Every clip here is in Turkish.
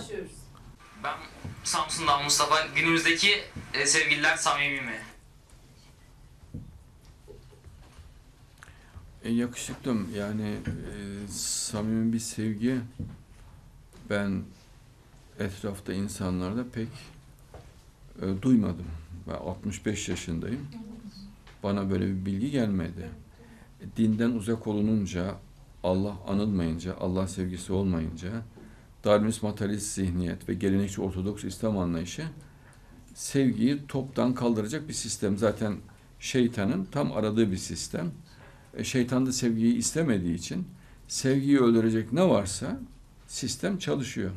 başlıyoruz. Ben Samsun'dan Mustafa. Günümüzdeki sevgililer samimi mi? Yakışıklım, yani samimi bir sevgi ben etrafta insanlarda pek duymadım. Ben 65 yaşındayım. Bana böyle bir bilgi gelmedi. Dinden uzak olununca, Allah anılmayınca, Allah sevgisi olmayınca, Darwinist materyalist zihniyet ve gelenekçi Ortodoks İslam anlayışı sevgiyi toptan kaldıracak bir sistem. Zaten şeytanın tam aradığı bir sistem. Şeytan da sevgiyi istemediği için sevgiyi öldürecek ne varsa sistem çalışıyor.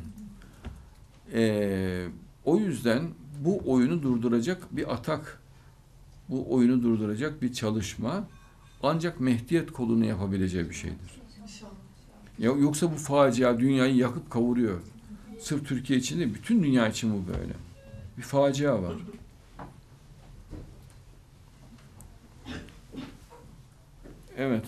O yüzden bu oyunu durduracak bir atak, bu oyunu durduracak bir çalışma ancak Mehdiyet kolunu yapabileceği bir şeydir. Yoksa bu facia dünyayı yakıp kavuruyor. Sırf Türkiye için değil, bütün dünya için bu böyle. Bir facia var. Evet.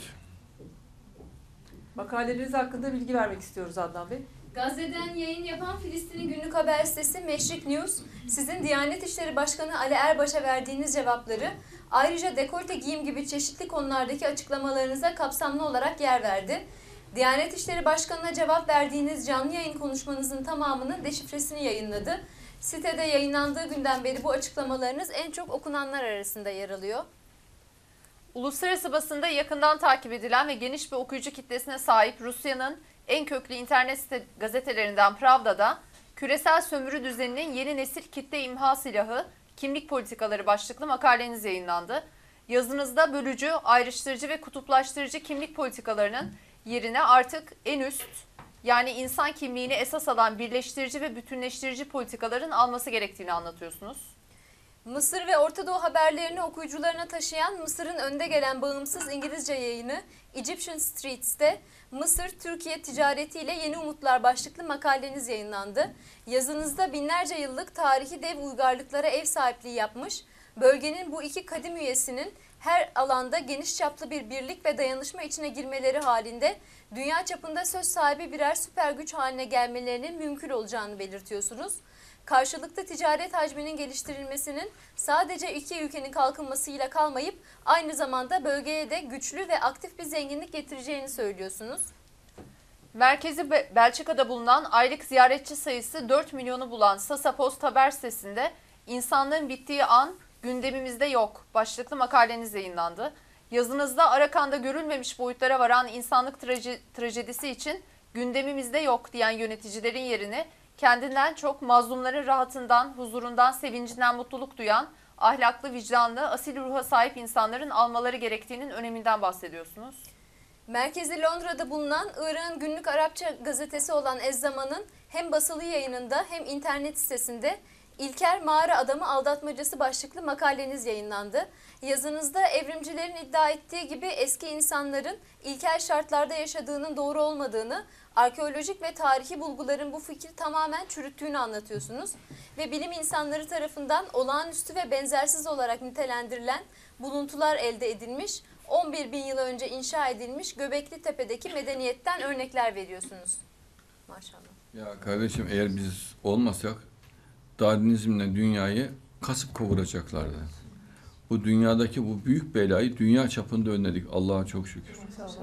Makaleleriniz hakkında bilgi vermek istiyoruz Adnan Bey. Gazze'den yayın yapan Filistin'in günlük haber sitesi Meşrik News, sizin Diyanet İşleri Başkanı Ali Erbaş'a verdiğiniz cevapları, ayrıca dekolte giyim gibi çeşitli konulardaki açıklamalarınıza kapsamlı olarak yer verdi. Diyanet İşleri Başkanı'na cevap verdiğiniz canlı yayın konuşmanızın tamamının deşifresini yayınladı. Sitede yayınlandığı günden beri bu açıklamalarınız en çok okunanlar arasında yer alıyor. Uluslararası basında yakından takip edilen ve geniş bir okuyucu kitlesine sahip Rusya'nın en köklü internet gazetelerinden Pravda'da küresel sömürü düzeninin yeni nesil kitle imha silahı, kimlik politikaları başlıklı makaleniz yayınlandı. Yazınızda bölücü, ayrıştırıcı ve kutuplaştırıcı kimlik politikalarının yerine artık en üst, yani insan kimliğini esas alan birleştirici ve bütünleştirici politikaların alması gerektiğini anlatıyorsunuz. Mısır ve Orta Doğu haberlerini okuyucularına taşıyan Mısır'ın önde gelen bağımsız İngilizce yayını Egyptian Streets'te Mısır-Türkiye ticaretiyle yeni umutlar başlıklı makaleniz yayınlandı. Yazınızda binlerce yıllık tarihi dev uygarlıklara ev sahipliği yapmış, bölgenin bu iki kadim üyesinin her alanda geniş çaplı bir birlik ve dayanışma içine girmeleri halinde dünya çapında söz sahibi birer süper güç haline gelmelerinin mümkün olacağını belirtiyorsunuz. Karşılıklı ticaret hacminin geliştirilmesinin sadece iki ülkenin kalkınmasıyla kalmayıp aynı zamanda bölgeye de güçlü ve aktif bir zenginlik getireceğini söylüyorsunuz. Merkezi Belçika'da bulunan aylık ziyaretçi sayısı 4 milyonu bulan Sasa Post haber sitesinde insanlığın bittiği an gündemimizde yok başlıklı makaleniz yayınlandı. Yazınızda Arakan'da görülmemiş boyutlara varan insanlık trajedisi için gündemimizde yok diyen yöneticilerin yerini kendinden çok mazlumların rahatından, huzurundan, sevincinden mutluluk duyan, ahlaklı, vicdanlı, asil ruha sahip insanların almaları gerektiğinin öneminden bahsediyorsunuz. Merkezi Londra'da bulunan Irak'ın günlük Arapça gazetesi olan Ez-Zaman'ın hem basılı yayınında hem internet sitesinde İlker Mağara Adamı Aldatmacası başlıklı makaleniz yayınlandı. Yazınızda evrimcilerin iddia ettiği gibi eski insanların ilkel şartlarda yaşadığının doğru olmadığını, arkeolojik ve tarihi bulguların bu fikri tamamen çürüttüğünü anlatıyorsunuz. Ve bilim insanları tarafından olağanüstü ve benzersiz olarak nitelendirilen buluntular elde edilmiş, 11 bin yıl önce inşa edilmiş Göbekli Tepe'deki medeniyetten örnekler veriyorsunuz. Maşallah. Ya kardeşim, eğer biz olmasak Darwinizmle dünyayı kasıp kavuracaklardı. Bu dünyadaki bu büyük belayı dünya çapında önledik. Allah'a çok şükür.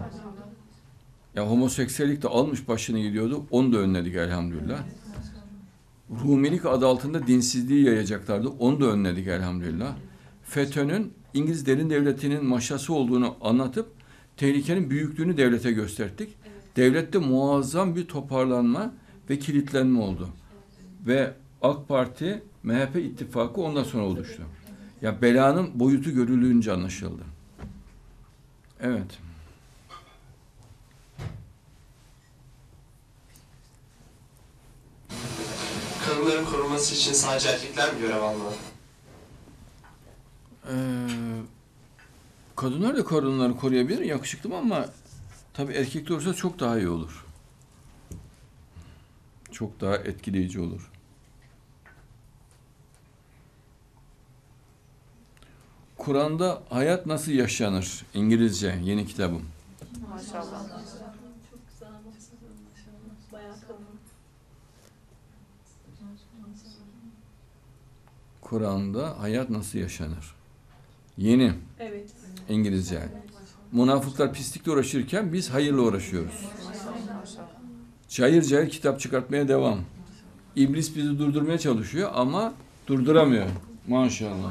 Ya homoseksüellik de almış başını gidiyordu. Onu da önledik elhamdülillah. Rumilik adı altında dinsizliği yayacaklardı. Onu da önledik elhamdülillah. FETÖ'nün İngiliz derin devletinin maşası olduğunu anlatıp tehlikenin büyüklüğünü devlete gösterdik. Devlette muazzam bir toparlanma ve kilitlenme oldu. Ve AK Parti, MHP ittifakı ondan sonra oluştu. Ya belanın boyutu görülünce anlaşıldı. Evet. Kadınların korunması için sadece erkekler mi görev almalı? Kadınlar da kadınları koruyabilir, yakışıklı ama tabii erkekler olursa çok daha iyi olur. Çok daha etkileyici olur. Kur'an'da hayat nasıl yaşanır? İngilizce yeni kitabım. Maşallah. Çok güzel maşallah. Bayağı kalın. Kur'an'da hayat nasıl yaşanır? Yeni Evet. İngilizce. Münafıklar pislikle uğraşırken biz hayırla uğraşıyoruz. Cayır cayır kitap çıkartmaya devam. İblis bizi durdurmaya çalışıyor ama durduramıyor. Maşallah.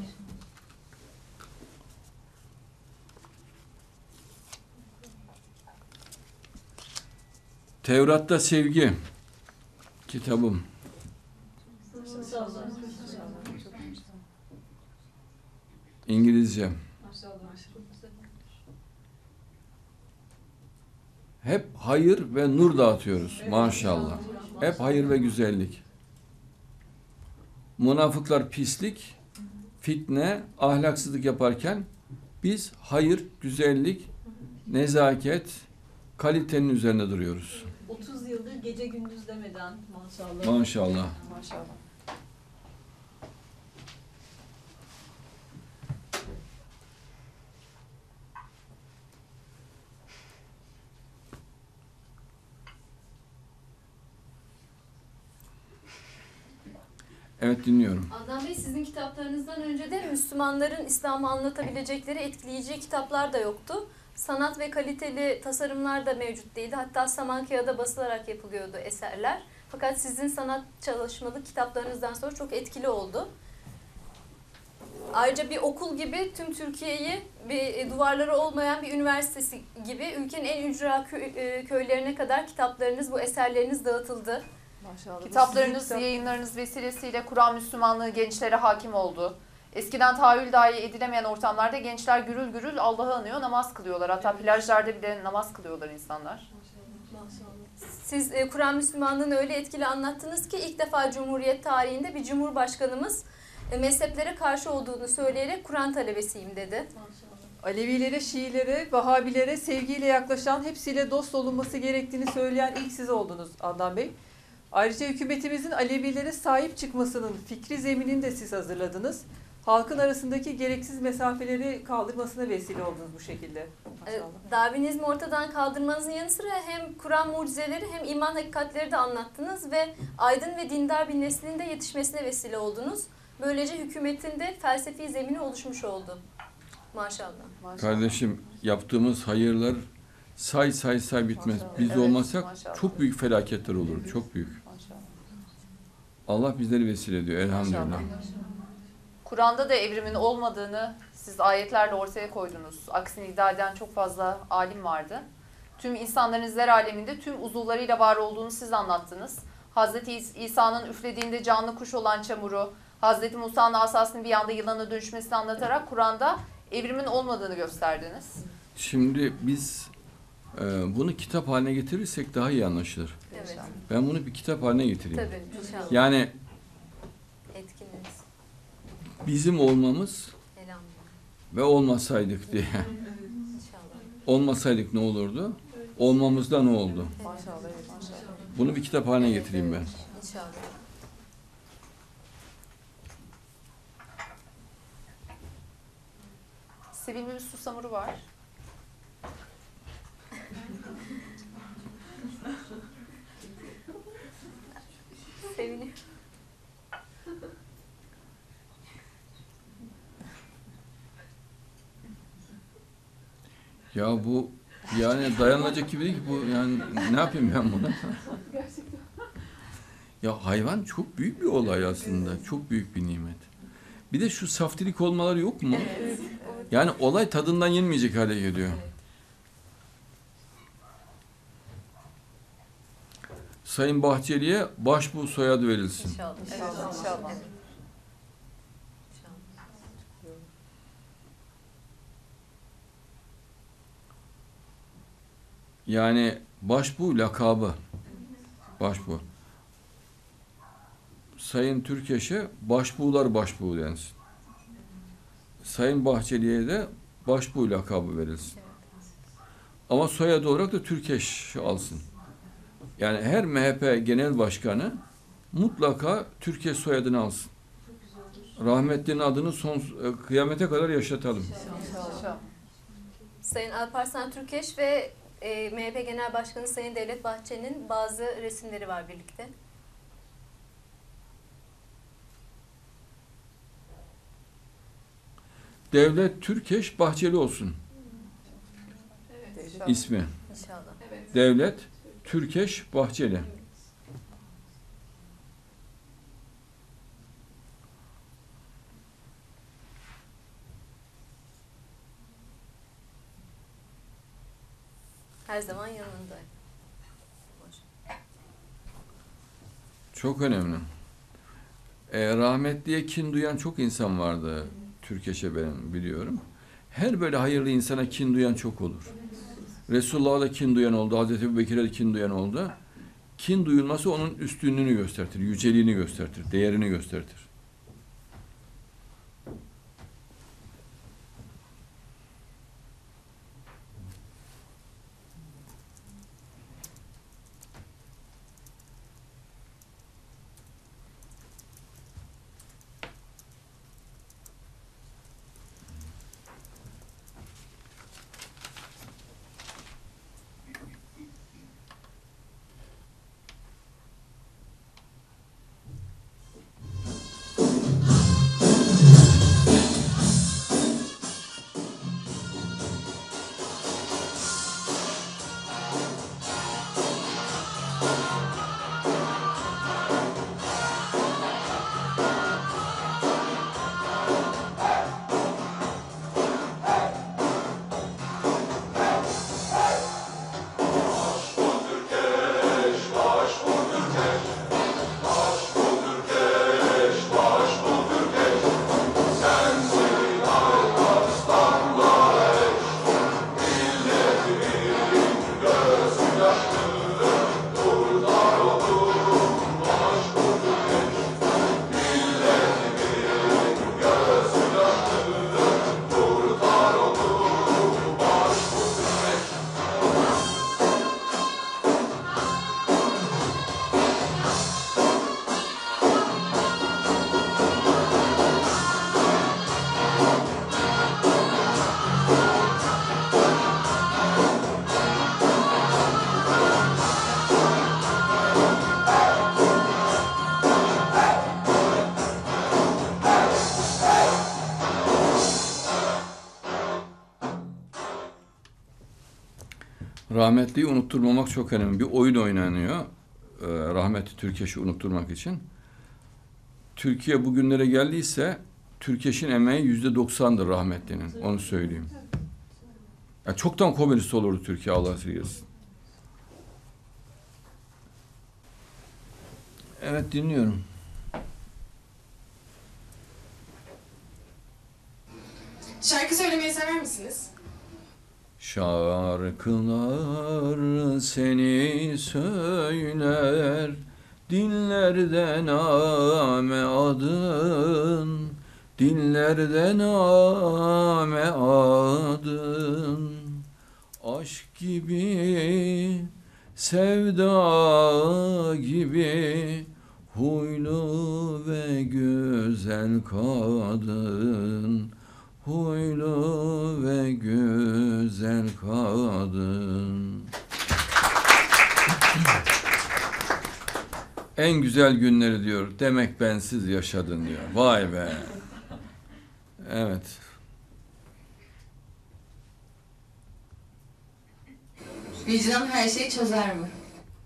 Tevrat'ta sevgi kitabım. İngilizce. Hep hayır ve nur dağıtıyoruz. Maşallah. Hep hayır ve güzellik. Münafıklar pislik, fitne, ahlaksızlık yaparken biz hayır, güzellik, nezaket, kalitenin üzerinde duruyoruz. 30 yıldır gece gündüz demeden maşallah. Maşallah. Maşallah. Evet, dinliyorum. Adnan Bey, sizin kitaplarınızdan önce de Müslümanların İslam'ı anlatabilecekleri etkileyici kitaplar da yoktu. Sanat ve kaliteli tasarımlar da mevcut değildi. Hatta saman kağıda basılarak yapılıyordu eserler. Fakat sizin sanat çalışmalı kitaplarınızdan sonra çok etkili oldu. Ayrıca bir okul gibi tüm Türkiye'yi bir duvarları olmayan bir üniversitesi gibi ülkenin en ücra köylerine kadar kitaplarınız, bu eserleriniz dağıtıldı. Maşallah. Kitaplarınız, yayınlarınız vesilesiyle Kur'an Müslümanlığı gençlere hakim oldu. Eskiden tahayyül dahi edilemeyen ortamlarda gençler gürül gürül Allah'ı anıyor, namaz kılıyorlar. Hatta plajlarda bile namaz kılıyorlar insanlar. Siz Kur'an Müslümanlığını öyle etkili anlattınız ki ilk defa Cumhuriyet tarihinde bir Cumhurbaşkanımız mezheplere karşı olduğunu söyleyerek Kur'an talebesiyim dedi. Alevilere, Şiilere, Vahabilere sevgiyle yaklaşan, hepsiyle dost olunması gerektiğini söyleyen ilk siz oldunuz Adnan Bey. Ayrıca hükümetimizin Alevilere sahip çıkmasının fikri zeminini de siz hazırladınız. Halkın arasındaki gereksiz mesafeleri kaldırmasına vesile oldunuz bu şekilde. Maşallah. Darwinizmi ortadan kaldırmanızın yanı sıra hem Kur'an mucizeleri hem iman hakikatleri de anlattınız ve aydın ve dindar bir neslin de yetişmesine vesile oldunuz. Böylece hükümetin de felsefi zemini oluşmuş oldu. Maşallah. Kardeşim, yaptığımız hayırlar say bitmez. Biz Evet, olmasak maşallah. çok büyük felaketler olur. Çok büyük. Maşallah. Allah bizleri vesile ediyor. Elhamdülillah. Maşallah. Kur'an'da da evrimin olmadığını siz ayetlerle ortaya koydunuz. Aksini iddia eden çok fazla alim vardı. Tüm insanların zer aleminde tüm uzuvlarıyla var olduğunu siz anlattınız. Hazreti İsa'nın üflediğinde canlı kuş olan çamuru, Hazreti Musa'nın asasının bir anda yılana dönüşmesini anlatarak Kur'an'da evrimin olmadığını gösterdiniz. Şimdi biz bunu kitap haline getirirsek daha iyi anlaşılır. Evet. Ben bunu bir kitap haline getireyim. Tabii inşallah. Yani Etkiniz. bizim olmamız Elhamdülillah. ve olmasaydık diye. İnşallah. Olmasaydık ne olurdu? Olmamızda ne oldu? Maşallah, evet, maşallah. Bunu bir kitap haline getireyim ben. İnşallah. Sevimli bir susamuru var. Seviniyorum. Ya bu yani dayanılacak gibi değil ki bu, yani ne yapayım ben buna? Ya hayvan çok büyük bir olay aslında. Çok büyük bir nimet. Bir de şu saftirik olmaları yok mu? Yani olay tadından yenmeyecek hale geliyor. Sayın Bahçeli'ye başbuğ soyadı verilsin. İnşallah. Evet, inşallah. Evet. Yani başbuğ lakabı. Başbuğ. Sayın Türkeş'e başbuğlar başbuğ densin. Sayın Bahçeli'ye de başbuğ lakabı verilsin. Ama soyadı olarak da Türkeş alsın. Yani her MHP genel başkanı mutlaka Türkeş soyadını alsın. Rahmetlinin adını son kıyamete kadar yaşatalım. İnşallah. Sayın Alparslan Türkeş ve MHP Genel Başkanı Sayın Devlet Bahçeli'nin bazı resimleri var birlikte. Devlet Türkeş Bahçeli olsun ismi. İnşallah. Devlet Türkeş Bahçeli. Her zaman yanında. Çok önemli. Rahmetliye kin duyan çok insan vardı Türkeş'e, ben biliyorum. Her böyle hayırlı insana kin duyan çok olur. Resulullah'a da kin duyan oldu, Hazreti Ebubekir'e de kin duyan oldu. Kin duyulması onun üstünlüğünü gösterir, yüceliğini gösterir, değerini gösterir. Rahmetliyi unutturmamak çok önemli. Bir oyun oynanıyor. Rahmetli Türkeş'i unutturmak için. Türkiye bugünlere geldiyse Türkeş'in emeği %90'dır rahmetlinin. Onu söyleyeyim. Yani çoktan komünist olurdu Türkiye, Allah esirgesin. Evet, dinliyorum. Şarkı söylemeyi sever misiniz? Şarkılar seni söyler, dinlerde name adın, dinlerde name adın. Aşk gibi, sevda gibi, huylu ve güzel kadın. Huylu ve güzel kadın. En güzel günleri diyor, demek bensiz yaşadın diyor. Vay be. Evet. Vicdan her şeyi çözer mi?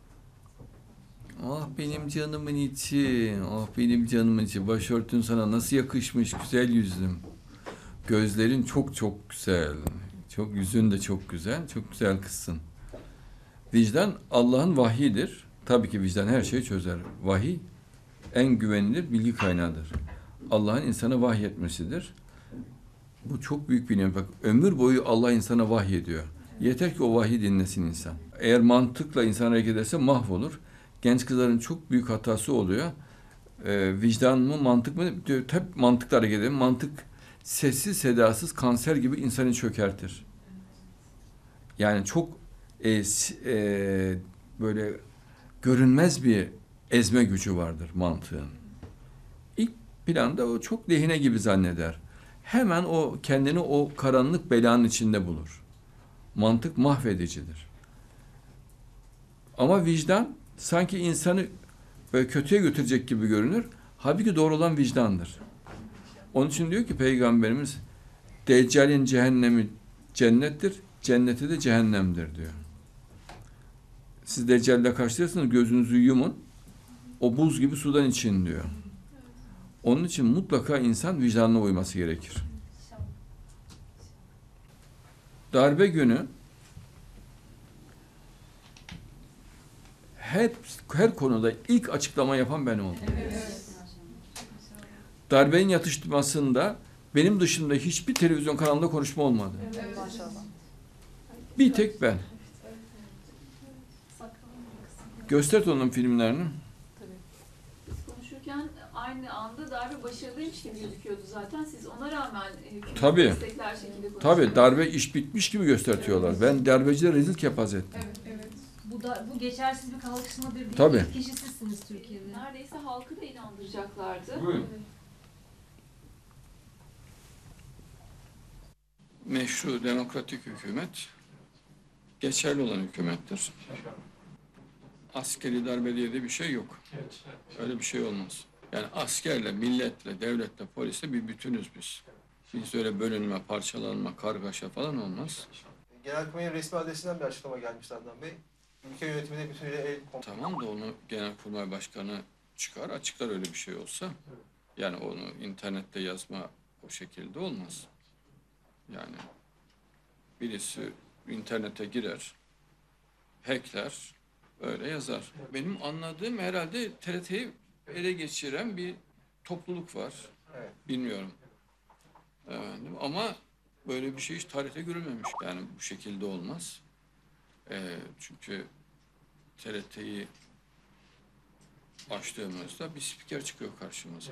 Ah benim canımın içi, ah benim canımın içi. Başörtün sana nasıl yakışmış, güzel yüzlüm. Gözlerin çok çok güzel. Çok, yüzün de çok güzel. Çok güzel kızsın. Vicdan Allah'ın vahyidir. Tabii ki vicdan her şeyi çözer. Vahiy en güvenilir bilgi kaynağıdır. Allah'ın insana vahyetmesidir. Bu çok büyük bir nimet. Bak, ömür boyu Allah insana vahyediyor. Yeter ki o vahyi dinlesin insan. Eğer mantıkla insan hareket ederse mahvolur. Genç kızların çok büyük hatası oluyor. Vicdan mı, mantık mı? Hep mantıkla hareket edelim. Mantık sessiz sedasız kanser gibi insanı çökertir. Yani çok böyle görünmez bir ezme gücü vardır mantığın. İlk planda o çok lehine gibi zanneder. Hemen o kendini o karanlık belanın içinde bulur. Mantık mahvedicidir. Ama vicdan sanki insanı böyle kötüye götürecek gibi görünür. Halbuki doğru olan vicdandır. Onun için diyor ki Peygamberimiz, Deccal'in cehennemi cennettir, cenneti de cehennemdir diyor. Siz Deccal'le karşılaşırsanız gözünüzü yumun, o buz gibi sudan için diyor. Onun için mutlaka insan vicdanına uyması gerekir. Darbe günü her konuda ilk açıklama yapan ben oldum. Darbenin yatıştırmasında benim dışında hiçbir televizyon kanalında konuşma olmadı. Maşallah. Bir tek ben. Göster onun filmlerini. Konuşurken aynı anda darbe başarılıymış gibi gözüküyordu zaten. Siz ona rağmen Tabii. destekler şekilde konuşuyorsunuz. Tabii darbe iş bitmiş gibi göstertiyorlar. Ben darbecilere rezil kepaz ettim. Bu geçersiz bir kalkışmadır değil. Tabii. İlk kişi sizsiniz Türkiye'de. Neredeyse halkı da inandıracaklardı. Meşru demokratik hükümet geçerli olan hükümettir. Askeri darbe diye de bir şey yok. Öyle bir şey olmaz. Yani askerle, milletle, devletle, polisle bir bütünüz biz. Biz öyle bölünme, parçalanma, kargaşa falan olmaz. Genelkurmay'ın resmi adresinden bir açıklama gelmişti Adnan Bey. Ülke yönetiminde bütünüyle el Tamam da onu Genelkurmay Başkanı çıkar, açıklar öyle bir şey olsa. Yani onu internette yazma o şekilde olmaz. Yani birisi internete girer, hackler, öyle yazar. Benim anladığım herhalde TRT'yi ele geçiren bir topluluk var. Evet. Bilmiyorum. Efendim, ama böyle bir şey hiç tarihte görülmemiş. Yani bu şekilde olmaz. Çünkü TRT'yi açtığımızda bir spiker çıkıyor karşımıza.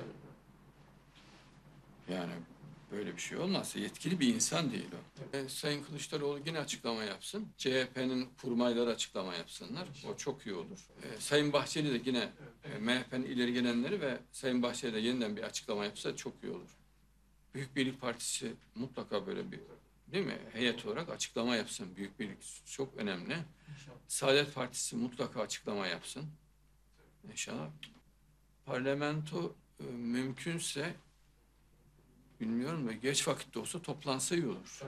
Yani böyle bir şey olmazsa yetkili bir insan değil o. Sayın Kılıçdaroğlu yine açıklama yapsın. CHP'nin kurmayları açıklama yapsınlar. O çok iyi olur. Sayın Bahçeli de yine MHP'nin ileri gelenleri ve Sayın Bahçeli de yeniden bir açıklama yapsa çok iyi olur. Büyük Birlik Partisi mutlaka böyle bir, değil mi, heyet olarak açıklama yapsın. Büyük Birlik çok önemli. Saadet Partisi mutlaka açıklama yapsın. İnşallah. Parlamento mümkünse, bilmiyorum da geç vakitte olsa toplansa iyi olur.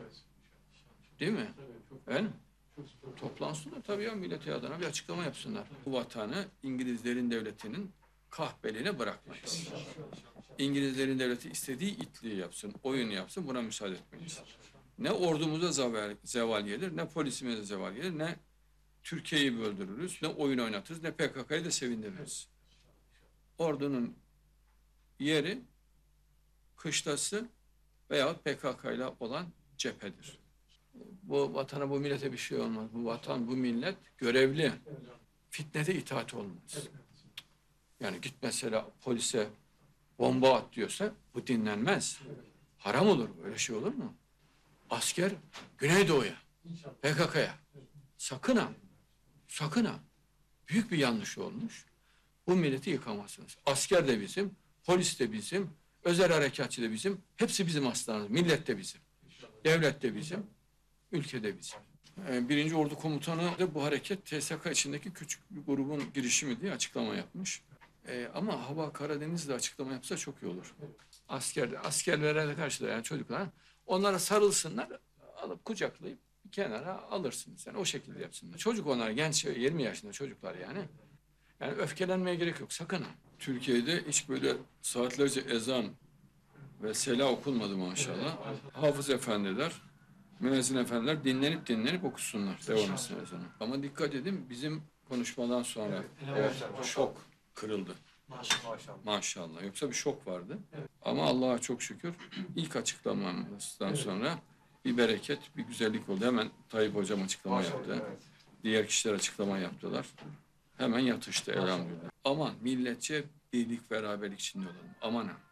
Değil mi? Efendim? Toplansın da tabii ya, milleti adına bir açıklama yapsınlar. Bu vatanı İngilizlerin devletinin kahpeliğine bırakmayız. İngilizlerin devleti istediği itliği yapsın, oyun yapsın, buna müsaade etmeyiz. Ne ordumuza zeval gelir, ne polisimize zeval gelir, ne Türkiye'yi böldürürüz, ne oyun oynatırız, ne PKK'yı da sevindiririz. Ordunun yeri kışlası veyahut PKK ile olan cephedir. Bu vatana, bu millete bir şey olmaz. Bu vatan, bu millet görevli. Fitnete itaat olmaz. Yani git mesela polise bomba at diyorsa bu dinlenmez. Haram olur. Öyle şey olur mu? Asker Güneydoğu'ya, PKK'ya. Sakın ha. Sakın ha. Büyük bir yanlış olmuş. Bu milleti yıkamazsınız. Asker de bizim, polis de bizim, özel harekatçı da bizim. Hepsi bizim aslanımız. Millet de bizim. Devlet de bizim. Ülke de bizim. 1. Ordu Komutanı da bu hareket TSK içindeki küçük bir grubun girişimi diye açıklama yapmış. Ama Hava Karadeniz'de açıklama yapsa çok iyi olur. Askerlere karşı da, yani çocuklar, onlara sarılsınlar, alıp kucaklayıp bir kenara alırsınız. Yani o şekilde yapsınlar. Çocuk onlar, genç, 20 yaşında çocuklar yani. Yani öfkelenmeye gerek yok, sakın ha. Türkiye'de hiç böyle saatlerce ezan ve sela okunmadı maşallah. Hafız efendiler, müezzin efendiler dinlenip okusunlar. Devam etsin ezanı. Ama dikkat edin, bizim konuşmadan sonra o şok kırıldı. Maşallah. Yoksa bir şok vardı. Ama Allah'a çok şükür ilk açıklamamızdan sonra bir bereket, bir güzellik oldu. Hemen Tayyip Hocam açıklama yaptı. Diğer kişiler açıklama yaptılar. Hemen yatıştı elhamdülillah. Aman milletçe birlik, beraberlik içinde olalım. Aman ha.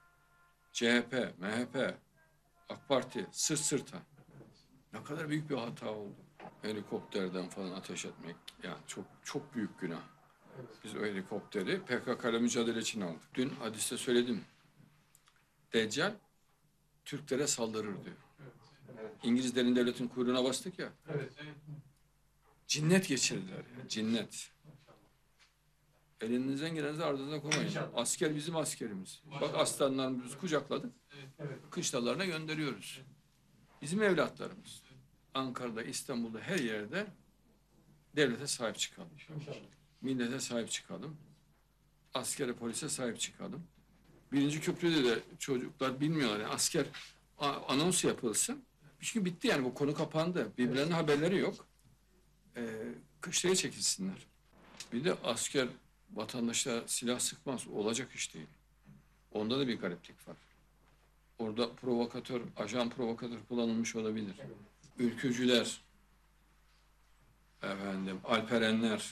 CHP, MHP, AK Parti sırt sırta. Ne kadar büyük bir hata oldu. Helikopterden falan ateş etmek, yani çok büyük günah. Biz o helikopteri PKK ile mücadele için aldık. Dün hadiste söyledim. Deccal Türklere saldırır diyor. İngilizlerin devletin kuyruğuna bastık ya. Cinnet geçirdiler. Yani, cinnet. Elinizden gelenizi ardınıza koymayın. Asker bizim askerimiz. Bak aslanlarımızı kucakladık. Kışlalarına gönderiyoruz. Bizim evlatlarımız Ankara'da, İstanbul'da her yerde devlete sahip çıkalım. Millete sahip çıkalım. Askere, polise sahip çıkalım. Birinci köprüde de çocuklar bilmiyorlar. Yani asker anons yapılsın. Çünkü bitti yani bu konu kapandı. Birbirlerinin haberleri yok. Kışlaya çekilsinler. Bir de asker vatandaşlara silah sıkmaz. Olacak iş değil. Onda da bir gariplik var. Orada provokatör, ajan provokatör kullanılmış olabilir. Ülkücüler, Alperenler,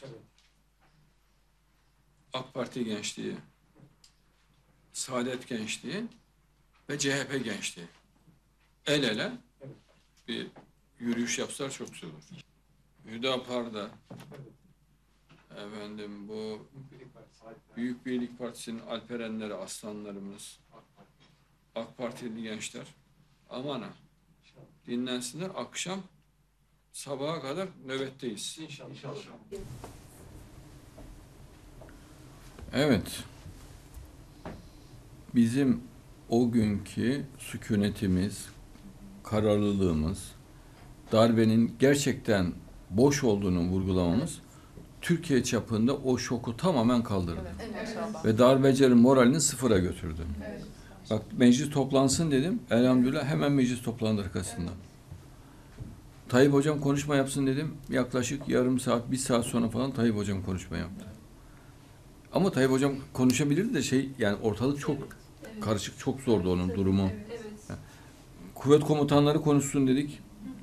AK Parti gençliği, Saadet gençliği ve CHP gençliği. El ele bir yürüyüş yapsalar çok güzel olur. Hüdapar'da bu Büyük Birlik Partisi'nin Alperenleri, aslanlarımız, AK Partili gençler aman ha dinlensinler, akşam sabaha kadar nöbetteyiz. İnşallah. Evet. Bizim o günkü sükunetimiz, kararlılığımız, darbenin gerçekten boş olduğunu vurgulamamız Türkiye çapında o şoku tamamen kaldırdı. Ve darbecilerin moralini sıfıra götürdü. Bak meclis toplansın dedim. Elhamdülillah hemen meclis toplandı arkasından. Tayyip Hocam konuşma yapsın dedim. Yaklaşık yarım saat, bir saat sonra falan Tayyip Hocam konuşma yaptı. Ama Tayyip Hocam konuşabilirdi de yani ortalık çok karışık, çok zordu onun durumu. Yani, kuvvet komutanları konuşsun dedik.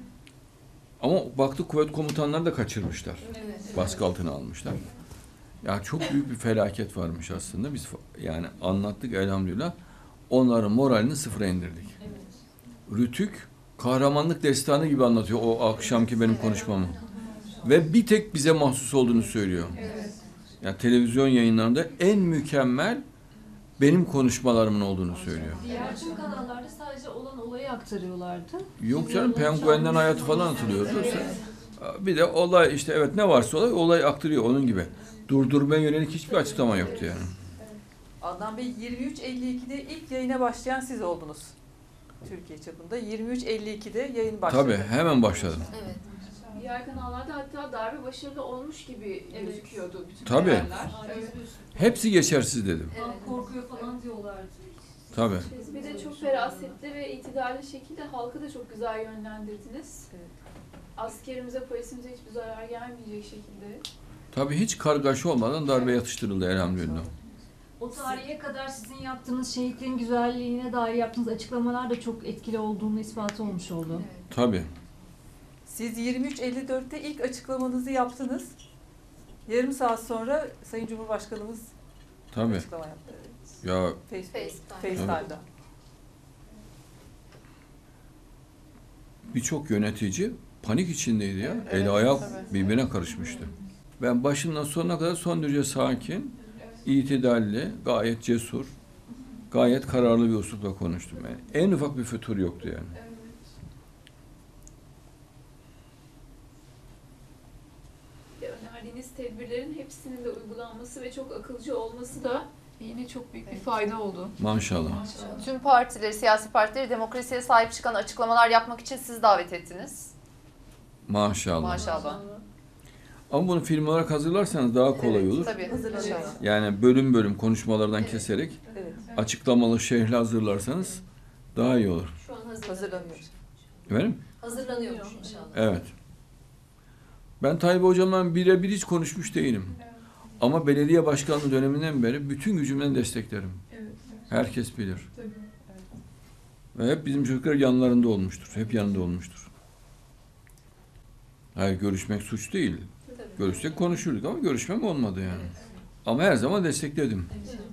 Ama baktık kuvvet komutanları da kaçırmışlar. Baskı altına almışlar. Ya çok büyük bir felaket varmış aslında. Biz yani anlattık elhamdülillah. Onların moralini sıfıra indirdik. Rütük kahramanlık destanı gibi anlatıyor o akşamki benim konuşmamı. Ve bir tek bize mahsus olduğunu söylüyor. Yani televizyon yayınlarında en mükemmel benim konuşmalarımın olduğunu söylüyor. Diğer tüm kanallarda sadece olan olayı aktarıyorlardı. Yok canım, penguenden hayatı falan atılıyordu. Bir de olay işte evet ne varsa olay aktarıyor onun gibi. Durdurmaya yönelik hiçbir açıklama yoktu yani. Adnan Bey 23.52'de ilk yayına başlayan siz oldunuz. Türkiye çapında 23.52'de yayın başladı. Tabii hemen başladım. Evet. Diğer kanallarda hatta darbe başarılı olmuş gibi gözüküyordu bütün Tabii. haberler. Hepsi geçersiz dedim. Korkuyor falan diyorlardı. Tabii. Siz bir de çok ferasetli ve itidalli şekilde halkı da çok güzel yönlendirdiniz. Evet. Askerimize, polisimize hiçbir zarar gelmeyecek şekilde. Tabii hiç kargaşa olmadan darbe yatıştırıldı elhamdülillah. O tarihe kadar sizin yaptığınız şehitlerin güzelliğine dair yaptığınız açıklamalar da çok etkili olduğunu ispatı olmuş oldu. Tabii. Siz 23.54'te ilk açıklamanızı yaptınız. Yarım saat sonra Sayın Cumhurbaşkanımız Tabii. açıklama yaptı. Ya FaceTime'da. birçok yönetici panik içindeydi ya. El ayağı birbirine karışmıştı. Ben başından sonuna kadar son derece sakin, itidalli, gayet cesur, gayet kararlı bir üslupla konuştum. Yani en ufak bir fütur yoktu yani. Önerdiğiniz tedbirlerin hepsinin de uygulanması ve çok akılcı olması da yine çok büyük bir fayda oldu. Maşallah. Tüm partileri, siyasi partileri demokrasiye sahip çıkan açıklamalar yapmak için siz davet ettiniz. Maşallah. Maşallah. Ama bunu film olarak hazırlarsanız daha kolay olur. Tabii. Hazırlanıyor. Yani bölüm bölüm konuşmalardan keserek Evet. açıklamalı şerhli hazırlarsanız daha iyi olur. Şu an Hazırlanıyor. Efendim? Hazırlanıyormuş inşallah. Evet. Ben Tayyip Hocam'la birebir hiç konuşmuş değilim. Ama belediye başkanlığı döneminden beri bütün gücümden desteklerim. Herkes bilir. Ve hep bizim çocuklar yanlarında olmuştur. Hep yanında olmuştur. Hayır, görüşmek suç değil. Görüşsek konuşurduk ama görüşmem olmadı yani. Ama her zaman destekledim.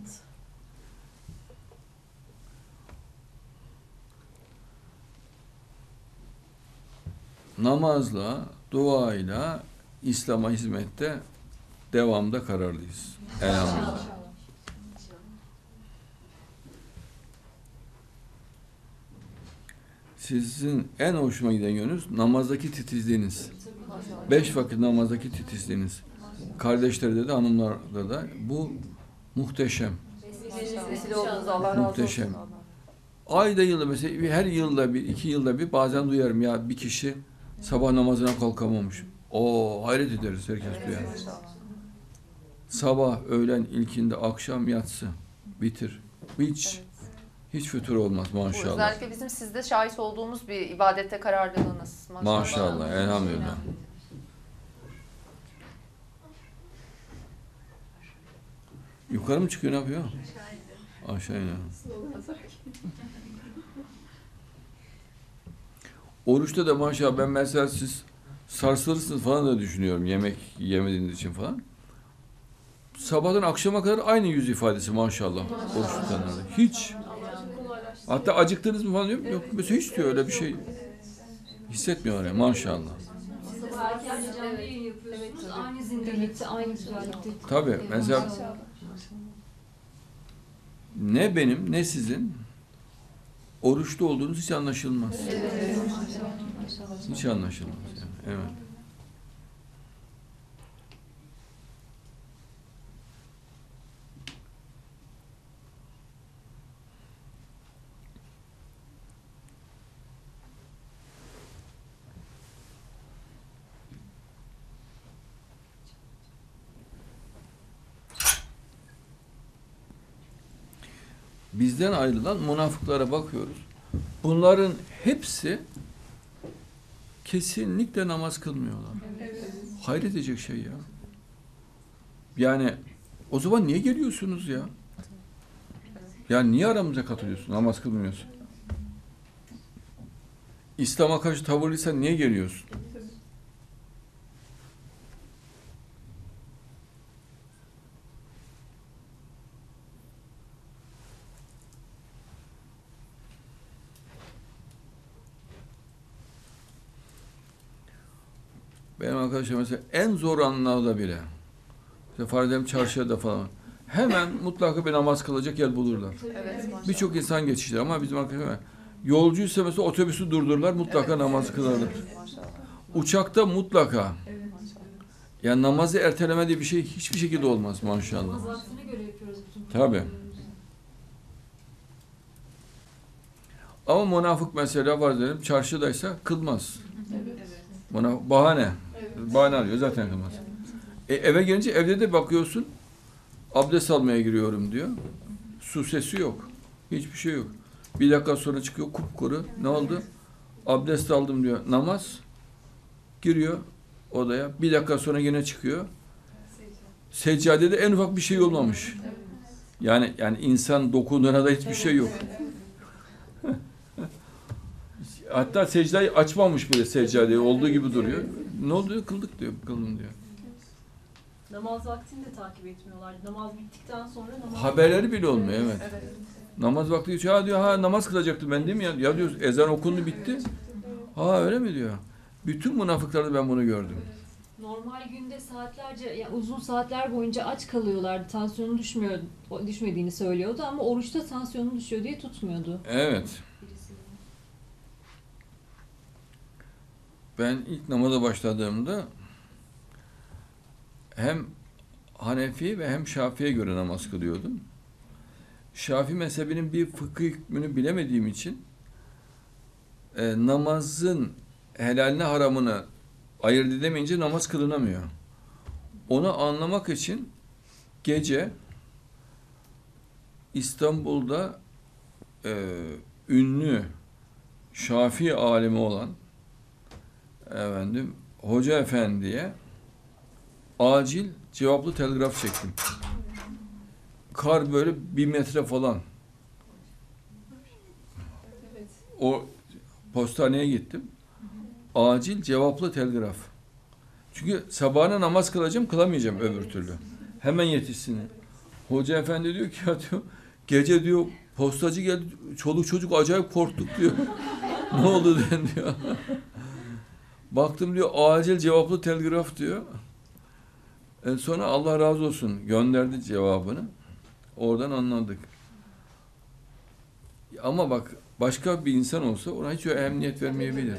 Namazla, duayla, İslam'a hizmette devamda kararlıyız. Elhamdülillah. Sizin en hoşuma giden yönünüz namazdaki titizliğiniz. 5 vakit namazdaki titizliğiniz. Kardeşlerde de hanımlarda da bu muhteşem. Vesile oldunuz, Allah razı olsun. Muhteşem. ayda yılda mesela her yılda bir, 2 yılda bir bazen duyarım ya bir kişi sabah namazına kalkamamış. O hayret ederiz, herkes duyar. Sabah, öğlen, ilkindi, akşam, yatsı. Bitir. Hiç fütur olmaz Bu maşallah. özellikle bizim sizde şahit olduğumuz bir ibadette kararlılığınız. Maşallah. Maşallah, elhamdülillah. Yukarı mı çıkıyor, ne yapıyor? Aşağı iniyor. Oruçta da maşallah ben mesela siz sarsılırsınız falan da düşünüyorum yemek yemediğiniz için falan. Sabahtan akşama kadar aynı yüz ifadesi maşallah. Oruç tutanlarda. Hiç. Hatta acıktınız mı falan diyorum. Yok mesela hiç diyor, öyle bir şey hissetmiyorlar yani maşallah. Sabah erken canlı yayın yapıyorsunuz. Aynı zindelikte, aynı güzellikte. Tabii mesela ne benim ne sizin oruçta olduğunuz hiç anlaşılmaz. Hiç anlaşılmaz yani. Evet. Bizden ayrılan münafıklara bakıyoruz. Bunların hepsi kesinlikle namaz kılmıyorlar. Hayret edecek şey ya. Yani o zaman niye geliyorsunuz ya? Yani niye aramıza katılıyorsun? Namaz kılmıyorsun. İslam'a karşı tavırlıysan niye geliyorsun? Benim arkadaşlar mesela en zor anlarda bile, mesela farz edelim çarşıya da falan, hemen mutlaka bir namaz kılacak yer bulurlar. Evet, Birçok insan geçiştir ama bizim arkadaşlar yolcuysa mesela otobüsü durdururlar, mutlaka namaz kılarlar. Uçakta mutlaka. Yani namazı erteleme diye bir şey hiçbir şekilde olmaz maşallah. Namaz vaktine göre yapıyoruz bütün. Tabii. Ama münafık mesela var diyelim çarşıdaysa kılmaz. Bahane. Bahane arıyor, zaten kılmaz. Eve gelince evde de bakıyorsun, abdest almaya giriyorum diyor. Su sesi yok. Hiçbir şey yok. Bir dakika sonra çıkıyor kupkuru. Ne oldu? Abdest aldım diyor. Namaz. Giriyor odaya. Bir dakika sonra yine çıkıyor. Seccadede en ufak bir şey olmamış. Yani insan dokunduğuna da hiçbir şey yok. Hatta secdeyi açmamış bile seccadeyi. Olduğu gibi duruyor. Ne oldu? Kıldık diyor. Kıldım diyor. Namaz vaktini de takip etmiyorlar. Namaz bittikten sonra namaz... Haberleri bile olmuyor, evet. Namaz vakti geçiyor. Ha diyor, namaz kılacaktım ben değil mi ya? Ya diyor, ezan okundu bitti. Ha öyle mi diyor. Bütün münafıklarda ben bunu gördüm. Normal günde saatlerce, yani uzun saatler boyunca aç kalıyorlardı. Tansiyonu düşmediğini söylüyordu ama oruçta tansiyonu düşüyor diye tutmuyordu. Evet. Ben ilk namaza başladığımda hem Hanefi ve hem Şafii'ye göre namaz kılıyordum. Şafii mezhebinin bir fıkıh hükmünü bilemediğim için namazın helaline haramını ayırt edemeyince namaz kılınamıyor. Onu anlamak için gece İstanbul'da ünlü Şafii alimi olan Hoca Efendi'ye acil cevaplı telgraf çektim. Kar böyle 1 metre falan. O postaneye gittim. Acil cevaplı telgraf. Çünkü sabahına namaz kılacağım, kılamayacağım öbür türlü. Hemen yetişsin. Hoca Efendi diyor ki ya diyor, gece diyor postacı geldi, çoluk çocuk acayip korktuk diyor. Ne oldu diyor. Baktım diyor acil cevaplı telgraf diyor. Sonra Allah razı olsun gönderdi cevabını. Oradan anladık. Ama bak başka bir insan olsa ona hiç emniyet vermeyebilir.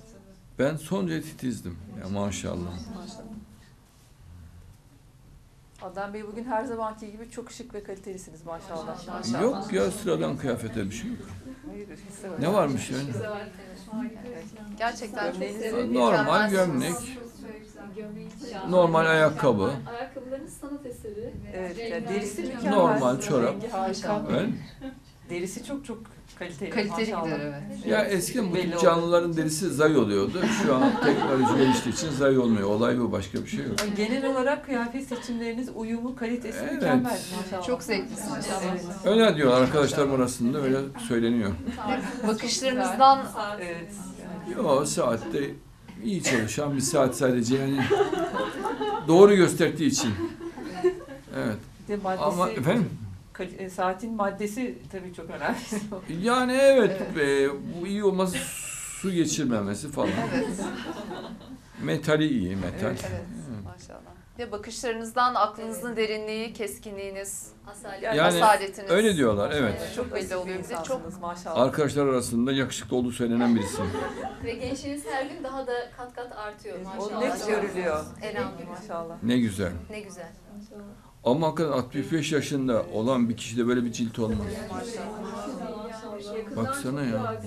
Ben son derece titizdim. Ya maşallah. Adnan Bey bugün her zamanki gibi çok şık ve kalitelisiniz maşallah. Yok ya, sıradan kıyafete bir şey yok. Hayır, hissi var. Ne varmış yani? Gerçekten çok Normal mükemmel. gömlek, normal ayakkabı, Ayakkabılarınız sanat eseri. Evet, yani derisi mükemmel. normal çorap. Rengi harika. Evet. Derisi çok kaliteli. Kaliteli maşallah. gider, evet. Ya eskiden bu Belli tip canlıların derisi zay oluyordu. Şu an teknoloji geliştiği için zay olmuyor. Olay bu, başka bir şey yok. Yani genel olarak kıyafet seçimleriniz, uyumu, kalitesi Evet. mükemmel maşallah. Çok zevklisiniz. Evet. Öyle diyorlar arkadaşlarım arasında, öyle söyleniyor. Bakışlarınızdan Evet. Yo, saatte iyi çalışan bir saat sadece, yani doğru gösterdiği için. Evet. Bir de maddesi, Ama efendim? Saatin maddesi tabii çok önemli. Yani evet, bu iyi olması, su geçirmemesi falan. evet. Metali iyi, metal. Evet, maşallah. Ve bakışlarınızdan aklınızın derinliği, keskinliğiniz, Yani asaletiniz. öyle diyorlar, evet. Çok belli belli oluyor oluyor bize. çok maşallah. Arkadaşlar arasında yakışıklı olduğu söylenen birisi. Ve gençliğiniz her gün daha da kat kat artıyor O maşallah. net görülüyor. Elhamdülillah. Maşallah. Ne güzel. Ne güzel. Ama hakikaten 65 yaşında olan bir kişide böyle bir cilt olmaz. Baksana ya.